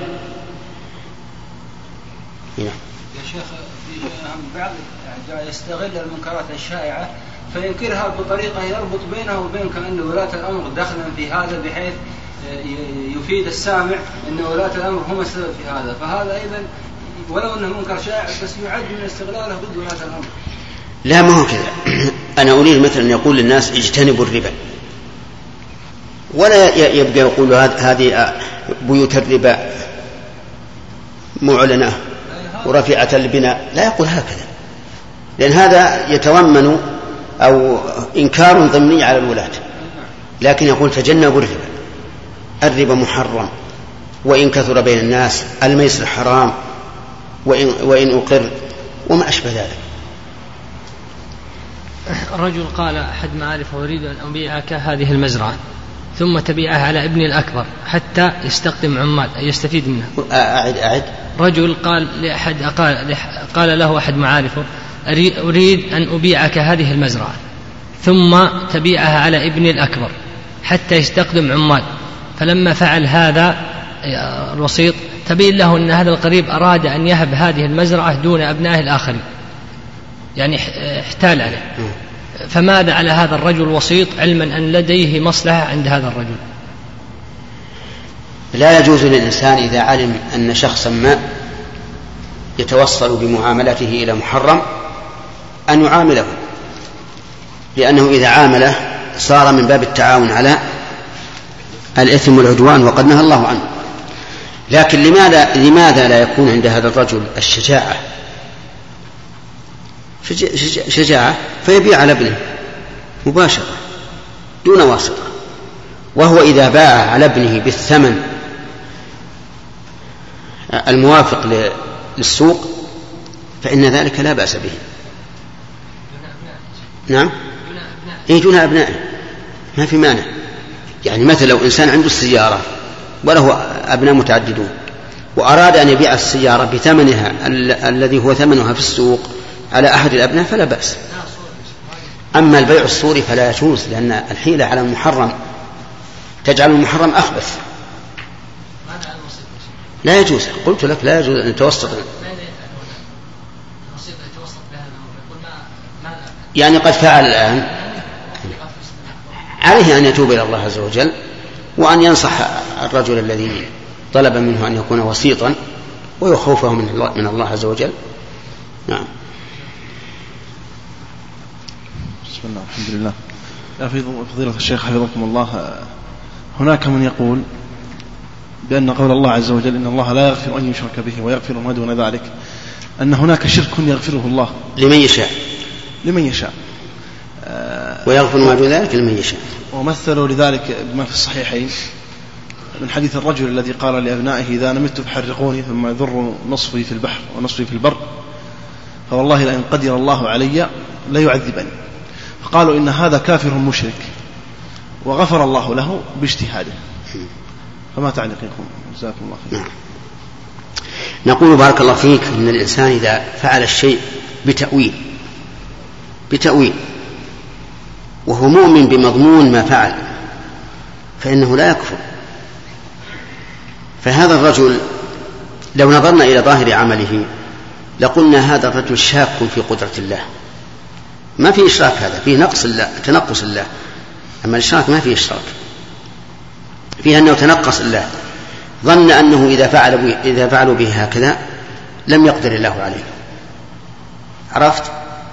يا شيخ، بعض يستغل المنكرات الشائعة فينكرها بطريقة يربط بينه وبين كأن ولاة الأمر دخلا في هذا، بحيث يفيد السامع أن ولاة الأمر هم السبب في هذا، فهذا أيضا ولو أنه منكر شائع بس يعد من استغلاله ضد ولاة الأمر. لا، ما هو كذا. أنا أريد مثلا يقول للناس اجتنبوا الربا، ولا يبقى يقول هذه بيوت الربا معلنة ورفيعة البناء، لا يقول هكذا، لأن هذا يتضمن أو إنكار ضمني على الولاة. لكن يقول تجنبوا الربا، الربا محرم وإن كثر بين الناس، الميسر حرام وإن أقر، وما أشبه ذلك. رجل قال أحد معارفه أريد أن أبيعك هذه المزرعة ثم تبيعها على ابني الأكبر حتى يستخدم عمال يستفيد منها. أعد. رجل قال له أحد معارفه أريد أن أبيعك هذه المزرعة ثم تبيعها على ابني الأكبر حتى يستخدم عمال. فلما فعل هذا الوسيط تبين له أن هذا القريب أراد أن يهب هذه المزرعة دون أبنائه الآخرين، يعني احتال عليه. فماذا على هذا الرجل الوسيط علما أن لديه مصلحة عند هذا الرجل؟ لا يجوز للإنسان إذا علم أن شخصا ما يتوصل بمعاملته إلى محرم أن يعامله، لأنه إذا عامله صار من باب التعاون على الإثم والعدوان، وقد نهى الله عنه. لكن لماذا لا يكون عند هذا الرجل الشجاعة فيبيع على ابنه مباشرة دون واسطة؟ وهو إذا باع على ابنه بالثمن الموافق للسوق فإن ذلك لا بأس به. نعم، دون أبنائه ما في مانع. يعني مثلا لو إنسان عنده السيارة وله أبناء متعددون وأراد أن يبيع السيارة بثمنها الذي هو ثمنها في السوق على أحد الأبناء فلا بأس. أما البيع الصوري فلا يجوز، لأن الحيلة على المحرم تجعل المحرم أخبث. لا يجوز، قلت لك لا يجوز أن يتوسط. يعني قد فعل الآن، عليه أن يتوب إلى الله عز وجل وأن ينصح الرجل الذي طلب منه أن يكون وسيطا ويخوفه من الله عز وجل. نعم. بسم الله، الحمد لله. فضيلة الشيخ حفظكم الله، هناك من يقول بأن قول الله عز وجل إن الله لا يغفر أن يشرك به ويغفر ما دون ذلك، أن هناك شرك يغفره الله لمن يشاء ويغفر ما دون ذلك لمن يشاء. ومثلوا لذلك بما في الصحيحين من حديث الرجل الذي قال لأبنائه إذا أنا مت فحرقوني ثم يذر نصفي في البحر ونصفي في البر. فوالله لئن قدر الله علي لا يعذبني. فقالوا إن هذا كافر مشرك وغفر الله له باجتهاده. فما تعليقكم؟ جزاكم الله خير. نقول بارك الله فيك إن الإنسان إذا فعل الشيء بتأويل وهو مؤمن بمضمون ما فعل فإنه لا يكفر. فهذا الرجل لو نظرنا إلى ظاهر عمله لقلنا هذا الرجل شاك في قدرة الله، ما في إشراك، هذا فيه نقص الله، تنقص الله. أما الإشراك ما فيه إشراك، فيه أنه تنقص الله، ظن أنه إذا فعلوا به هكذا لم يقدر الله عليه. عرفت؟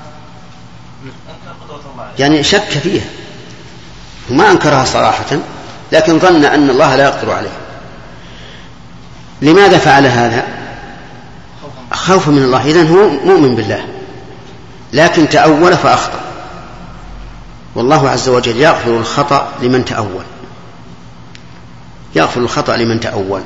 يعني شك فيها وما أنكرها صراحة، لكن ظن أن الله لا يقدر عليه. لماذا فعل هذا؟ خوفا من الله. إذن هو مؤمن بالله لكن تأول فأخطأ، والله عز وجل يغفر الخطأ لمن تأول، يغفر الخطأ لمن تأول.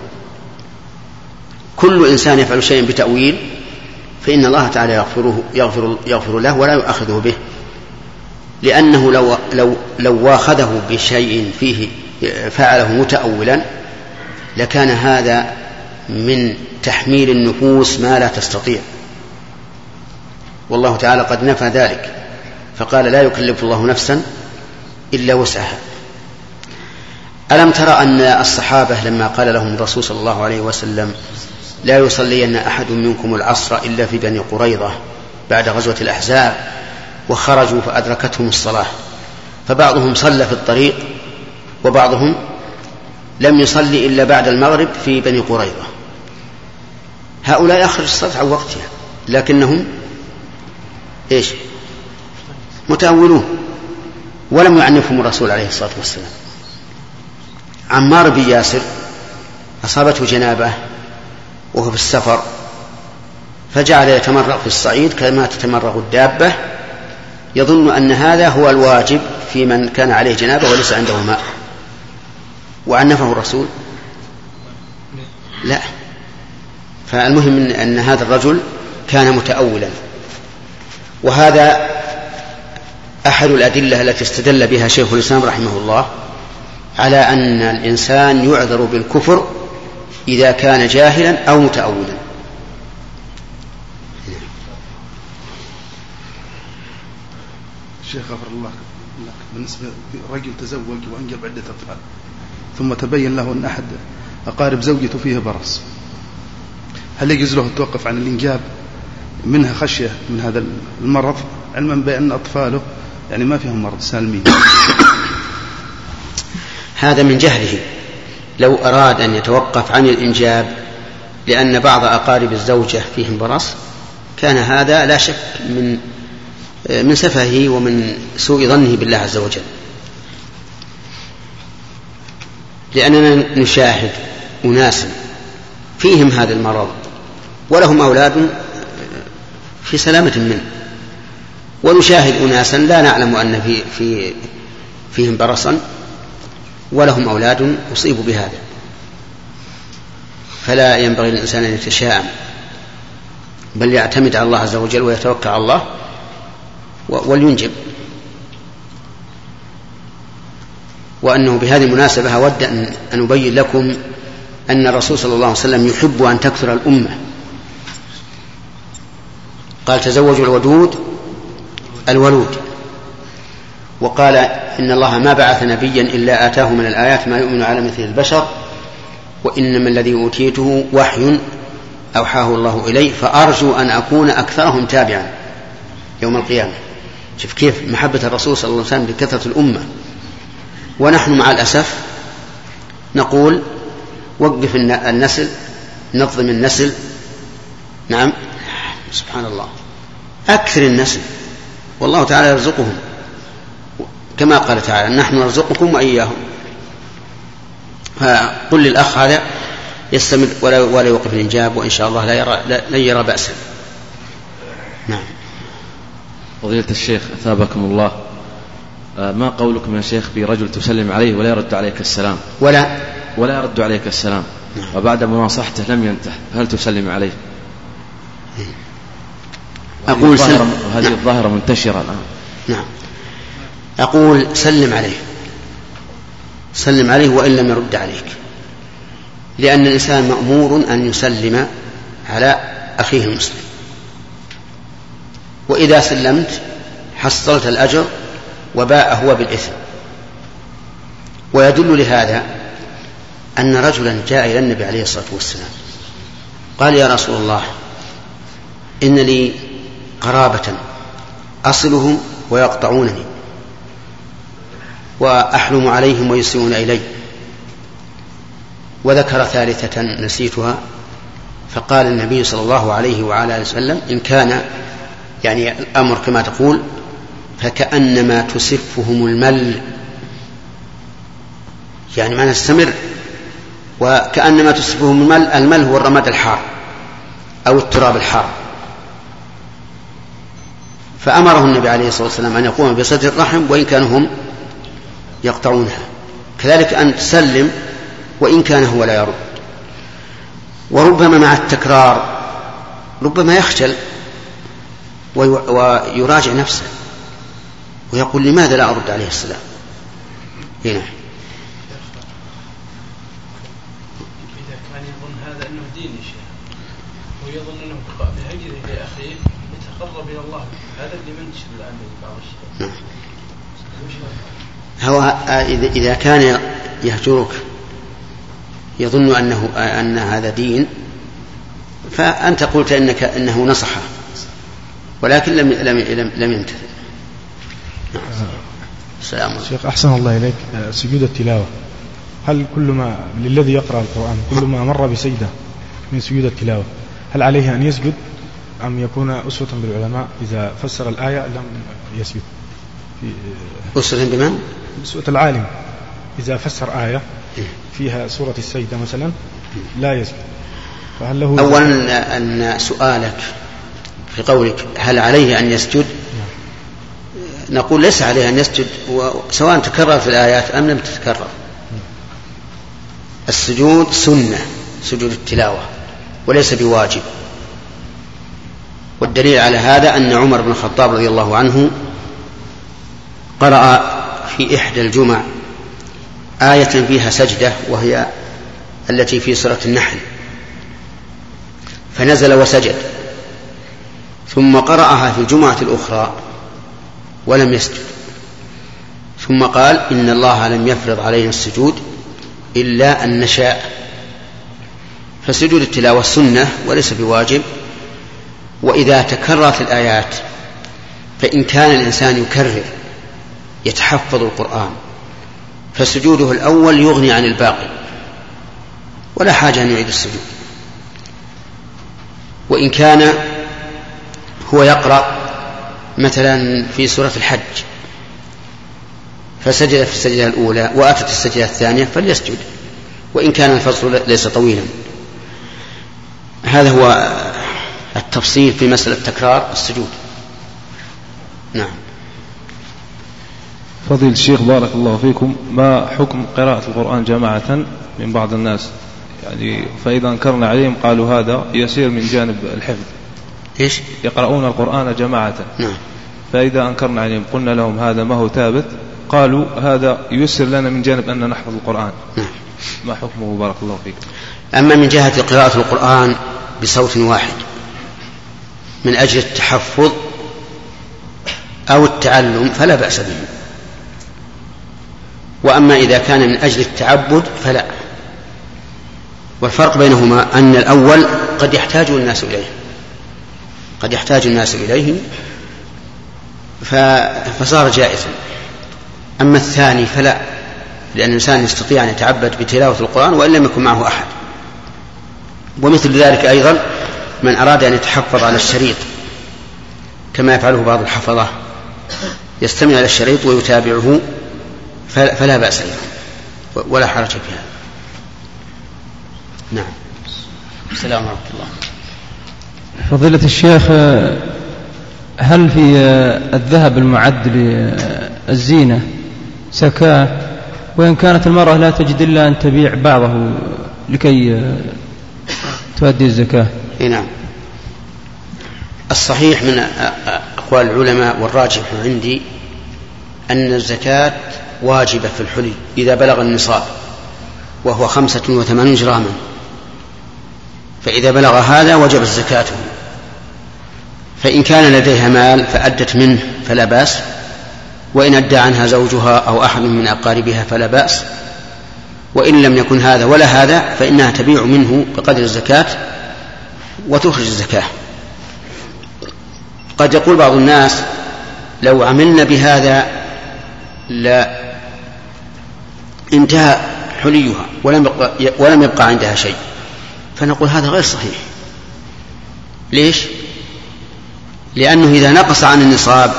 كل إنسان يفعل شيئا بتأويل فإن الله تعالى يغفر له ولا يؤاخذه به، لأنه لو واخذه بشيء فيه فعله متأولا لكان هذا من تحميل النفوس ما لا تستطيع، والله تعالى قد نفى ذلك فقال لا يكلف الله نفسا إلا وسعها. ألم ترى أن الصحابة لما قال لهم الرسول صلى الله عليه وسلم لا يصلين أحد منكم العصر إلا في بني قريظة بعد غزوة الأحزاب، وخرجوا فأدركتهم الصلاة، فبعضهم صلى في الطريق وبعضهم لم يصلي إلا بعد المغرب في بني قريظة. هؤلاء أخرج الصلاة عن وقتها لكنهم متأولون ولم يعنفهم الرسول عليه الصلاة والسلام. عمار بن ياسر أصابته جنابة وهو في السفر فجعل يتمرغ في الصعيد كما تتمرغ الدابة، يظن أن هذا هو الواجب في من كان عليه جنابة وليس عنده ماء، وعنفه الرسول لا. فالمهم أن هذا الرجل كان متأولا، وهذا أحد الأدلة التي استدل بها شيخ الإسلام رحمه الله على أن الإنسان يعذر بالكفر إذا كان جاهلا أو متأولا. الشيخ غفر الله لك، بالنسبة لرجل تزوج وأنجب عدة أطفال ثم تبين له أن أحد أقارب زوجته فيه برص، هل يجوز له التوقف عن الإنجاب منها خشية من هذا المرض علما بأن أطفاله يعني ما فيهم مرض سالمين؟ هذا من جهله. لو أراد أن يتوقف عن الإنجاب لأن بعض أقارب الزوجة فيهم برص كان هذا لا شك من سفهه ومن سوء ظنه بالله عز وجل، لأننا نشاهد أناسا فيهم هذا المرض ولهم أولاد في سلامة منه، ونشاهد أناسا لا نعلم أن فيهم برصا ولهم أولاد أصيبوا بهذا. فلا ينبغي للإنسان أن يتشاءم، بل يعتمد على الله عز وجل ويتوكل على الله ولينجب. وأنه بهذه المناسبة أود أن أبين لكم أن الرسول صلى الله عليه وسلم يحب أن تكثر الأمة، قال تزوجوا الودود الولود، وقال إن الله ما بعث نبيا إلا آتاه من الآيات ما يؤمن على مثل البشر، وإنما الذي أوتيته وحي أوحاه الله إلي فأرجو أن أكون أكثرهم تابعا يوم القيامة. شوف كيف محبة الرسول صلى الله عليه وسلم لكثرة الأمة، ونحن مع الأسف نقول وقف النسل، نظم النسل. نعم سبحان الله، أكثر النسل والله تعالى يرزقهم كما قال تعالى نحن نرزقكم وإياهم. فقل للأخ هذا يستمر ولا يوقف الإنجاب، وإن شاء الله لا يرى بأسا. نعم. فضيلة الشيخ أثابكم الله، ما قولكم يا شيخ برجل تسلم عليه ولا يرد عليك السلام ولا يرد عليك السلام وبعد مناصحته لم ينتح، هل تسلم عليه؟ أقول وهذه الظاهرة منتشرة الآن. نعم. أقول سلم عليه وإن لم يرد عليك، لأن الإنسان مأمور أن يسلم على أخيه المسلم، وإذا سلمت حصلت الأجر وباء هو بالإثم. ويدل لهذا أن رجلا جاء إلى النبي عليه الصلاة والسلام قال: يا رسول الله، إن لي قرابة أصلهم ويقطعونني، وأحلم عليهم ويسيئون إلي. وذكر ثالثة نسيتها، فقال النبي صلى الله عليه وعلى آله وسلم: إن كان يعني الأمر كما تقول فكأنما تسفهم المل، يعني ما نستمر، وكأنما تسفهم المل هو الرماد الحار أو التراب الحار. فأمره النبي عليه الصلاة والسلام أن يقوم بصلة الرحم وإن كانوا هم يقطعونها. كذلك أن تسلم وإن كان هو لا يرد. وربما مع التكرار ربما يخجل ويراجع نفسه ويقول: لماذا لا أرد عليه السلام؟ هنا إذا كان يظن هذا أنه دين يا شيخ، ويظن أنه بهجره لأخيه يتقرب إلى الله، هذا اللي منتشر الآن بعض الشباب. هو إذا كان يهجرك يظن أن هذا دين، فأنت قلت أنه نصحه ولكن لم يمتثل. السلام عليكم. شيخ أحسن الله إليك، سجود التلاوة، هل كل ما للذي يقرأ القرآن كل ما مر بسجدة من سجود التلاوة هل عليه أن يسجد أم يكون أسوة بالعلماء إذا فسر الآية لم يسجد؟ أسوة بمن؟ أسوة العالم إذا فسر آية فيها سورة السجدة مثلا لا يسجد، فهل له؟ أولا أن سؤالك في قولك هل عليه أن يسجد، نقول ليس عليه أن يسجد سواء تكرر في الآيات أم لم تتكرر. السجود سنة، سجود التلاوة، وليس بواجب. والدليل على هذا أن عمر بن الخطاب رضي الله عنه قرأ في إحدى الجمع آية فيها سجدة وهي التي في سورة النحل، فنزل وسجد، ثم قرأها في الجمعة الأخرى ولم يسجد، ثم قال: إن الله لم يفرض علينا السجود إلا أن نشاء. فسجود التلاوة سنة وليس بواجب. وإذا تكررت الآيات فإن كان الإنسان يكرر يتحفظ القرآن فسجوده الأول يغني عن الباقي ولا حاجة أن يعيد السجود. وإن كان هو يقرأ مثلا في سورة الحج فسجد في السجدة الأولى وأتت السجدة الثانية فليسجد وإن كان الفصل ليس طويلا. هذا هو التفصيل في مسألة تكرار السجود. نعم. فضيل الشيخ بارك الله فيكم، ما حكم قراءة القرآن جماعة من بعض الناس؟ يعني فإذا أنكرنا عليهم قالوا هذا يسير من جانب الحفظ. إيش؟ يقرؤون القرآن جماعة. نعم. فإذا أنكرنا عليهم قلنا لهم هذا ما هو ثابت، قالوا هذا يسر لنا من جانب أن نحفظ القرآن. نعم. ما حكمه بارك الله فيكم؟ أما من جهة قراءة القرآن بصوت واحد من أجل التحفظ أو التعلم فلا بأس به، وأما إذا كان من أجل التعبد فلا. والفرق بينهما أن الأول قد يحتاج الناس إليه فصار جائزا، أما الثاني فلا، لأن الإنسان يستطيع أن يتعبد بتلاوة القرآن وإن لم يكن معه أحد. ومثل ذلك أيضا من أراد أن يتحفظ على الشريط كما يفعله بعض الحفظة، يستمع إلى الشريط ويتابعه فلا بأس أيضا ولا حرج في هذا. نعم. السلام ورحمة الله. فضيلة الشيخ، هل في الذهب المعد للزينة زكاة، وإن كانت المرأة لا تجد إلا أن تبيع بعضه لكي تؤدي الزكاة؟ نعم. الصحيح من أقوال العلماء والراجح عندي أن الزكاة واجبة في الحلي إذا بلغ النصاب وهو 85 جراما، فإذا بلغ هذا وجب الزكاة. فإن كان لديها مال فأدت منه فلا بأس، وإن أدى عنها زوجها أو أحد من أقاربها فلا بأس، وإن لم يكن هذا ولا هذا فإنها تبيع منه بقدر الزكاة وتخرج الزكاة. قد يقول بعض الناس لو عملنا بهذا لا انتهى حليها ولم يبقى عندها شيء، فنقول هذا غير صحيح. ليش؟ لأنه إذا نقص عن النصاب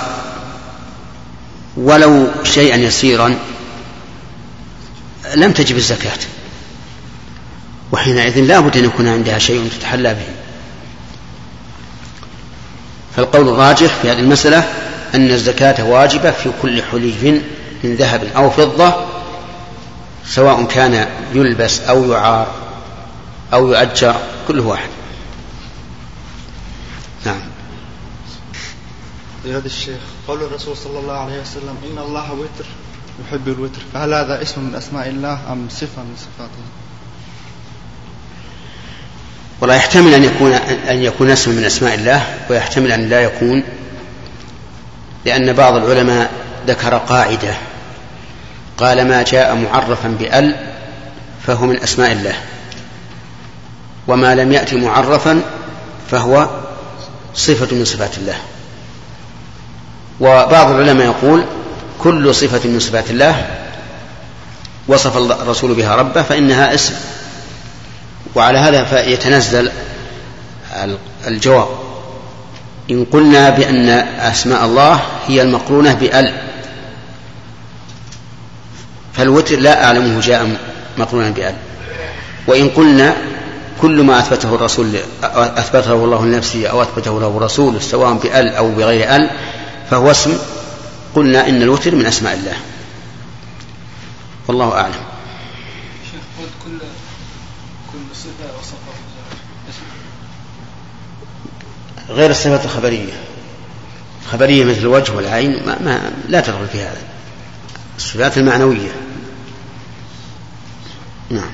ولو شيئا يسيرا لم تجب الزكاة، وحينئذ لا بد أن يكون عندها شيء تتحلى به. فالقول الراجح في هذه المسألة أن الزكاة واجبة في كل حلي من ذهب أو فضة، سواء كان يلبس أو يعار أو يؤجر، كل واحد. نعم. هذا الشيخ قول الرسول صلى الله عليه وسلم إن الله وتر يحب الوتر، فهل هذا اسم من أسماء الله أم صفة من صفاته؟ ولا يحتمل أن يكون اسم من أسماء الله، ويحتمل أن لا يكون، لأن بعض العلماء ذكر قاعدة قال ما جاء معرفا بأل فهو من أسماء الله، وما لم يأتي معرفا فهو صفة من صفات الله. وبعض العلماء يقول كل صفة من صفات الله وصف الرسول بها ربه فإنها اسم، وعلى هذا فيتنزل الجواب. إن قلنا بأن أسماء الله هي المقرونة بأل فالوتر لا أعلمه جاء مقرونا بأل، وإن قلنا كل ما أثبته الرسول أثبته الله لنفسه أو أثبته له الرسول سواء بأل أو بغير أل فهو اسم، قلنا إن الوتر من أسماء الله، والله أعلم. شيخ قلت كل صفة وصفة غير الصفات الخبرية مثل الوجه والعين لا تدخل في هذا، الصفات المعنوية. نعم.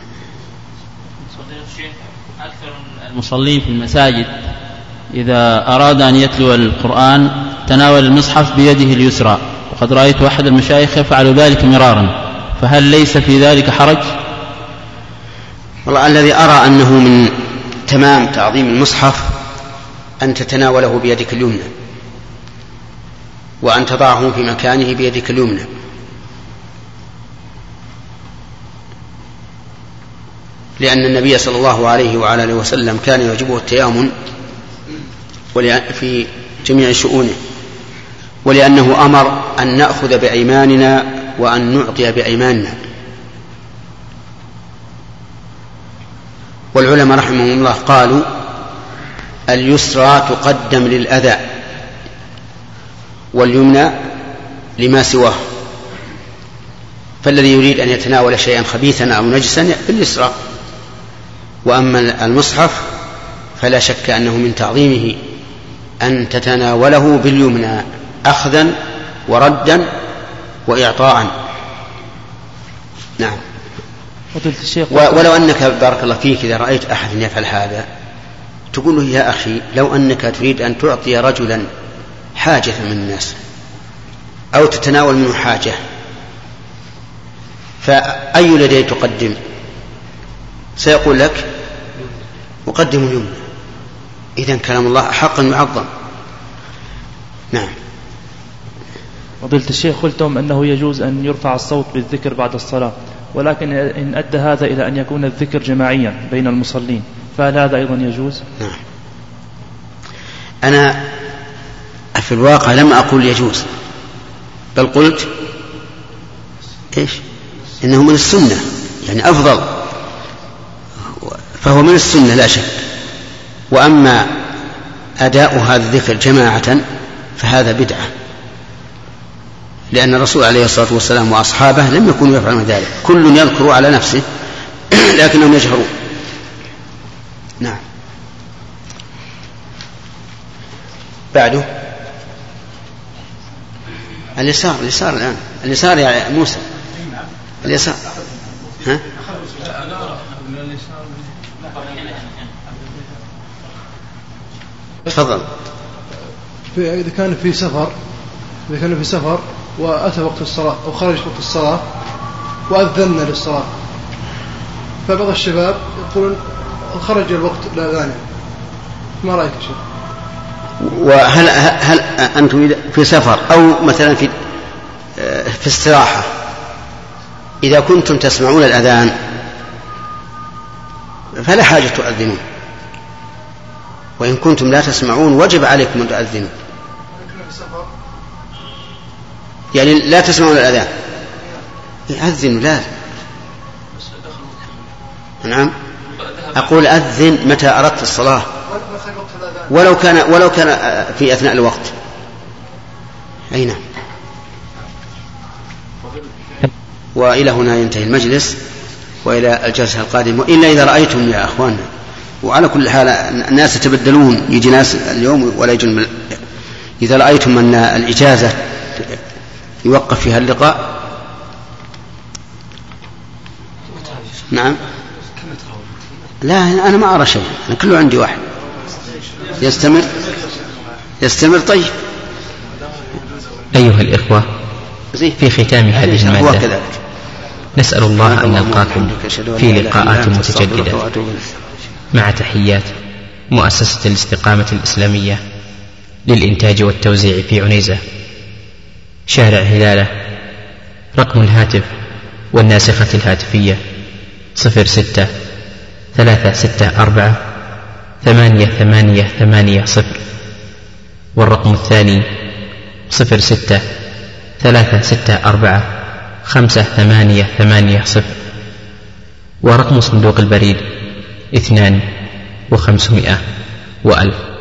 أكثر المصلين في المساجد إذا أراد أن يتلو القرآن تناول المصحف بيده اليسرى، وقد رأيت أحد المشايخ يفعل ذلك مرارا، فهل ليس في ذلك حرج؟ والله الذي أرى أنه من تمام تعظيم المصحف أن تتناوله بيدك اليمنى، وأن تضعه في مكانه بيدك اليمنى، لأن النبي صلى الله عليه وعلى آله وسلم كان يعجبه التيامن في جميع شؤونه، ولأنه أمر أن نأخذ بأيماننا وأن نعطي بأيماننا. والعلماء رحمهم الله قالوا اليسرى تقدم للأذى واليمنى لما سواه، فالذي يريد أن يتناول شيئا خبيثا أو نجسا باليسرى، وأما المصحف فلا شك أنه من تعظيمه أن تتناوله باليمنى أخذا وردا وإعطاء. نعم. ولو أنك بارك الله فيك إذا رأيت أحد يفعل هذا تقول له يا أخي لو أنك تريد أن تعطي رجلا حاجة من الناس أو تتناول منه حاجة فأي اليدين تقدم؟ سيقول لك أقدم اليمنى. إذن كلام الله حقا يعظم. نعم. فضيلة الشيخ قلتم أنه يجوز أن يرفع الصوت بالذكر بعد الصلاة، ولكن إن أدى هذا إلى أن يكون الذكر جماعيا بين المصلين فهل هذا أيضا يجوز؟ نعم. أنا في الواقع لم أقول يجوز، بل قلت إيش؟ إنه من السنة، يعني أفضل، فهو من السنة لا شك. وأما أداء هذا الذكر جماعة فهذا بدعة، لأن الرسول عليه الصلاة والسلام وأصحابه لم يكونوا يفعلون ذلك، كل يذكر على نفسه لكنهم يجهرون. نعم. بعده اليسار الآن اليسار يا موسى اليسار. ها؟ تفضل. إذا كان في سفر وأتى وقت الصلاة أو خرج وقت الصلاة وأذن للصلاة، فبعض الشباب يقولون خرج الوقت الأذان، ما رأيك يا شيخ؟ وهل أنتم في سفر أو مثلا في استراحة إذا كنتم تسمعون الأذان فلا حاجة تؤذنون، وإن كنتم لا تسمعون وجب عليكم أن تؤذنوا. يعني لا تسمعون الأذان أذنوا لازم. نعم أقول أذن متى أردت الصلاة ولو كان في أثناء الوقت. أي نعم. وإلى هنا ينتهي المجلس وإلى الجلسة القادمة، إلا إذا رأيتم يا أخواننا. وعلى كل حال الناس يتبدلون، يجي ناس اليوم ولا يجون. إذا رأيتم أن الإجازة يوقف فيها اللقاء. نعم. لا أنا ما أرى شيء، أنا كله عندي واحد. يستمر. طيب أيها الإخوة، في ختام هذه المادة نسأل الله أن نلقاكم في لقاءات متجددة مع تحيات مؤسسة الاستقامة الإسلامية للإنتاج والتوزيع في عنيزة، شارع هلالة. رقم الهاتف والناسخة الهاتفية 06-364-8880، والرقم الثاني 06-364-5880، ورقم صندوق البريد 2 و500 و1000.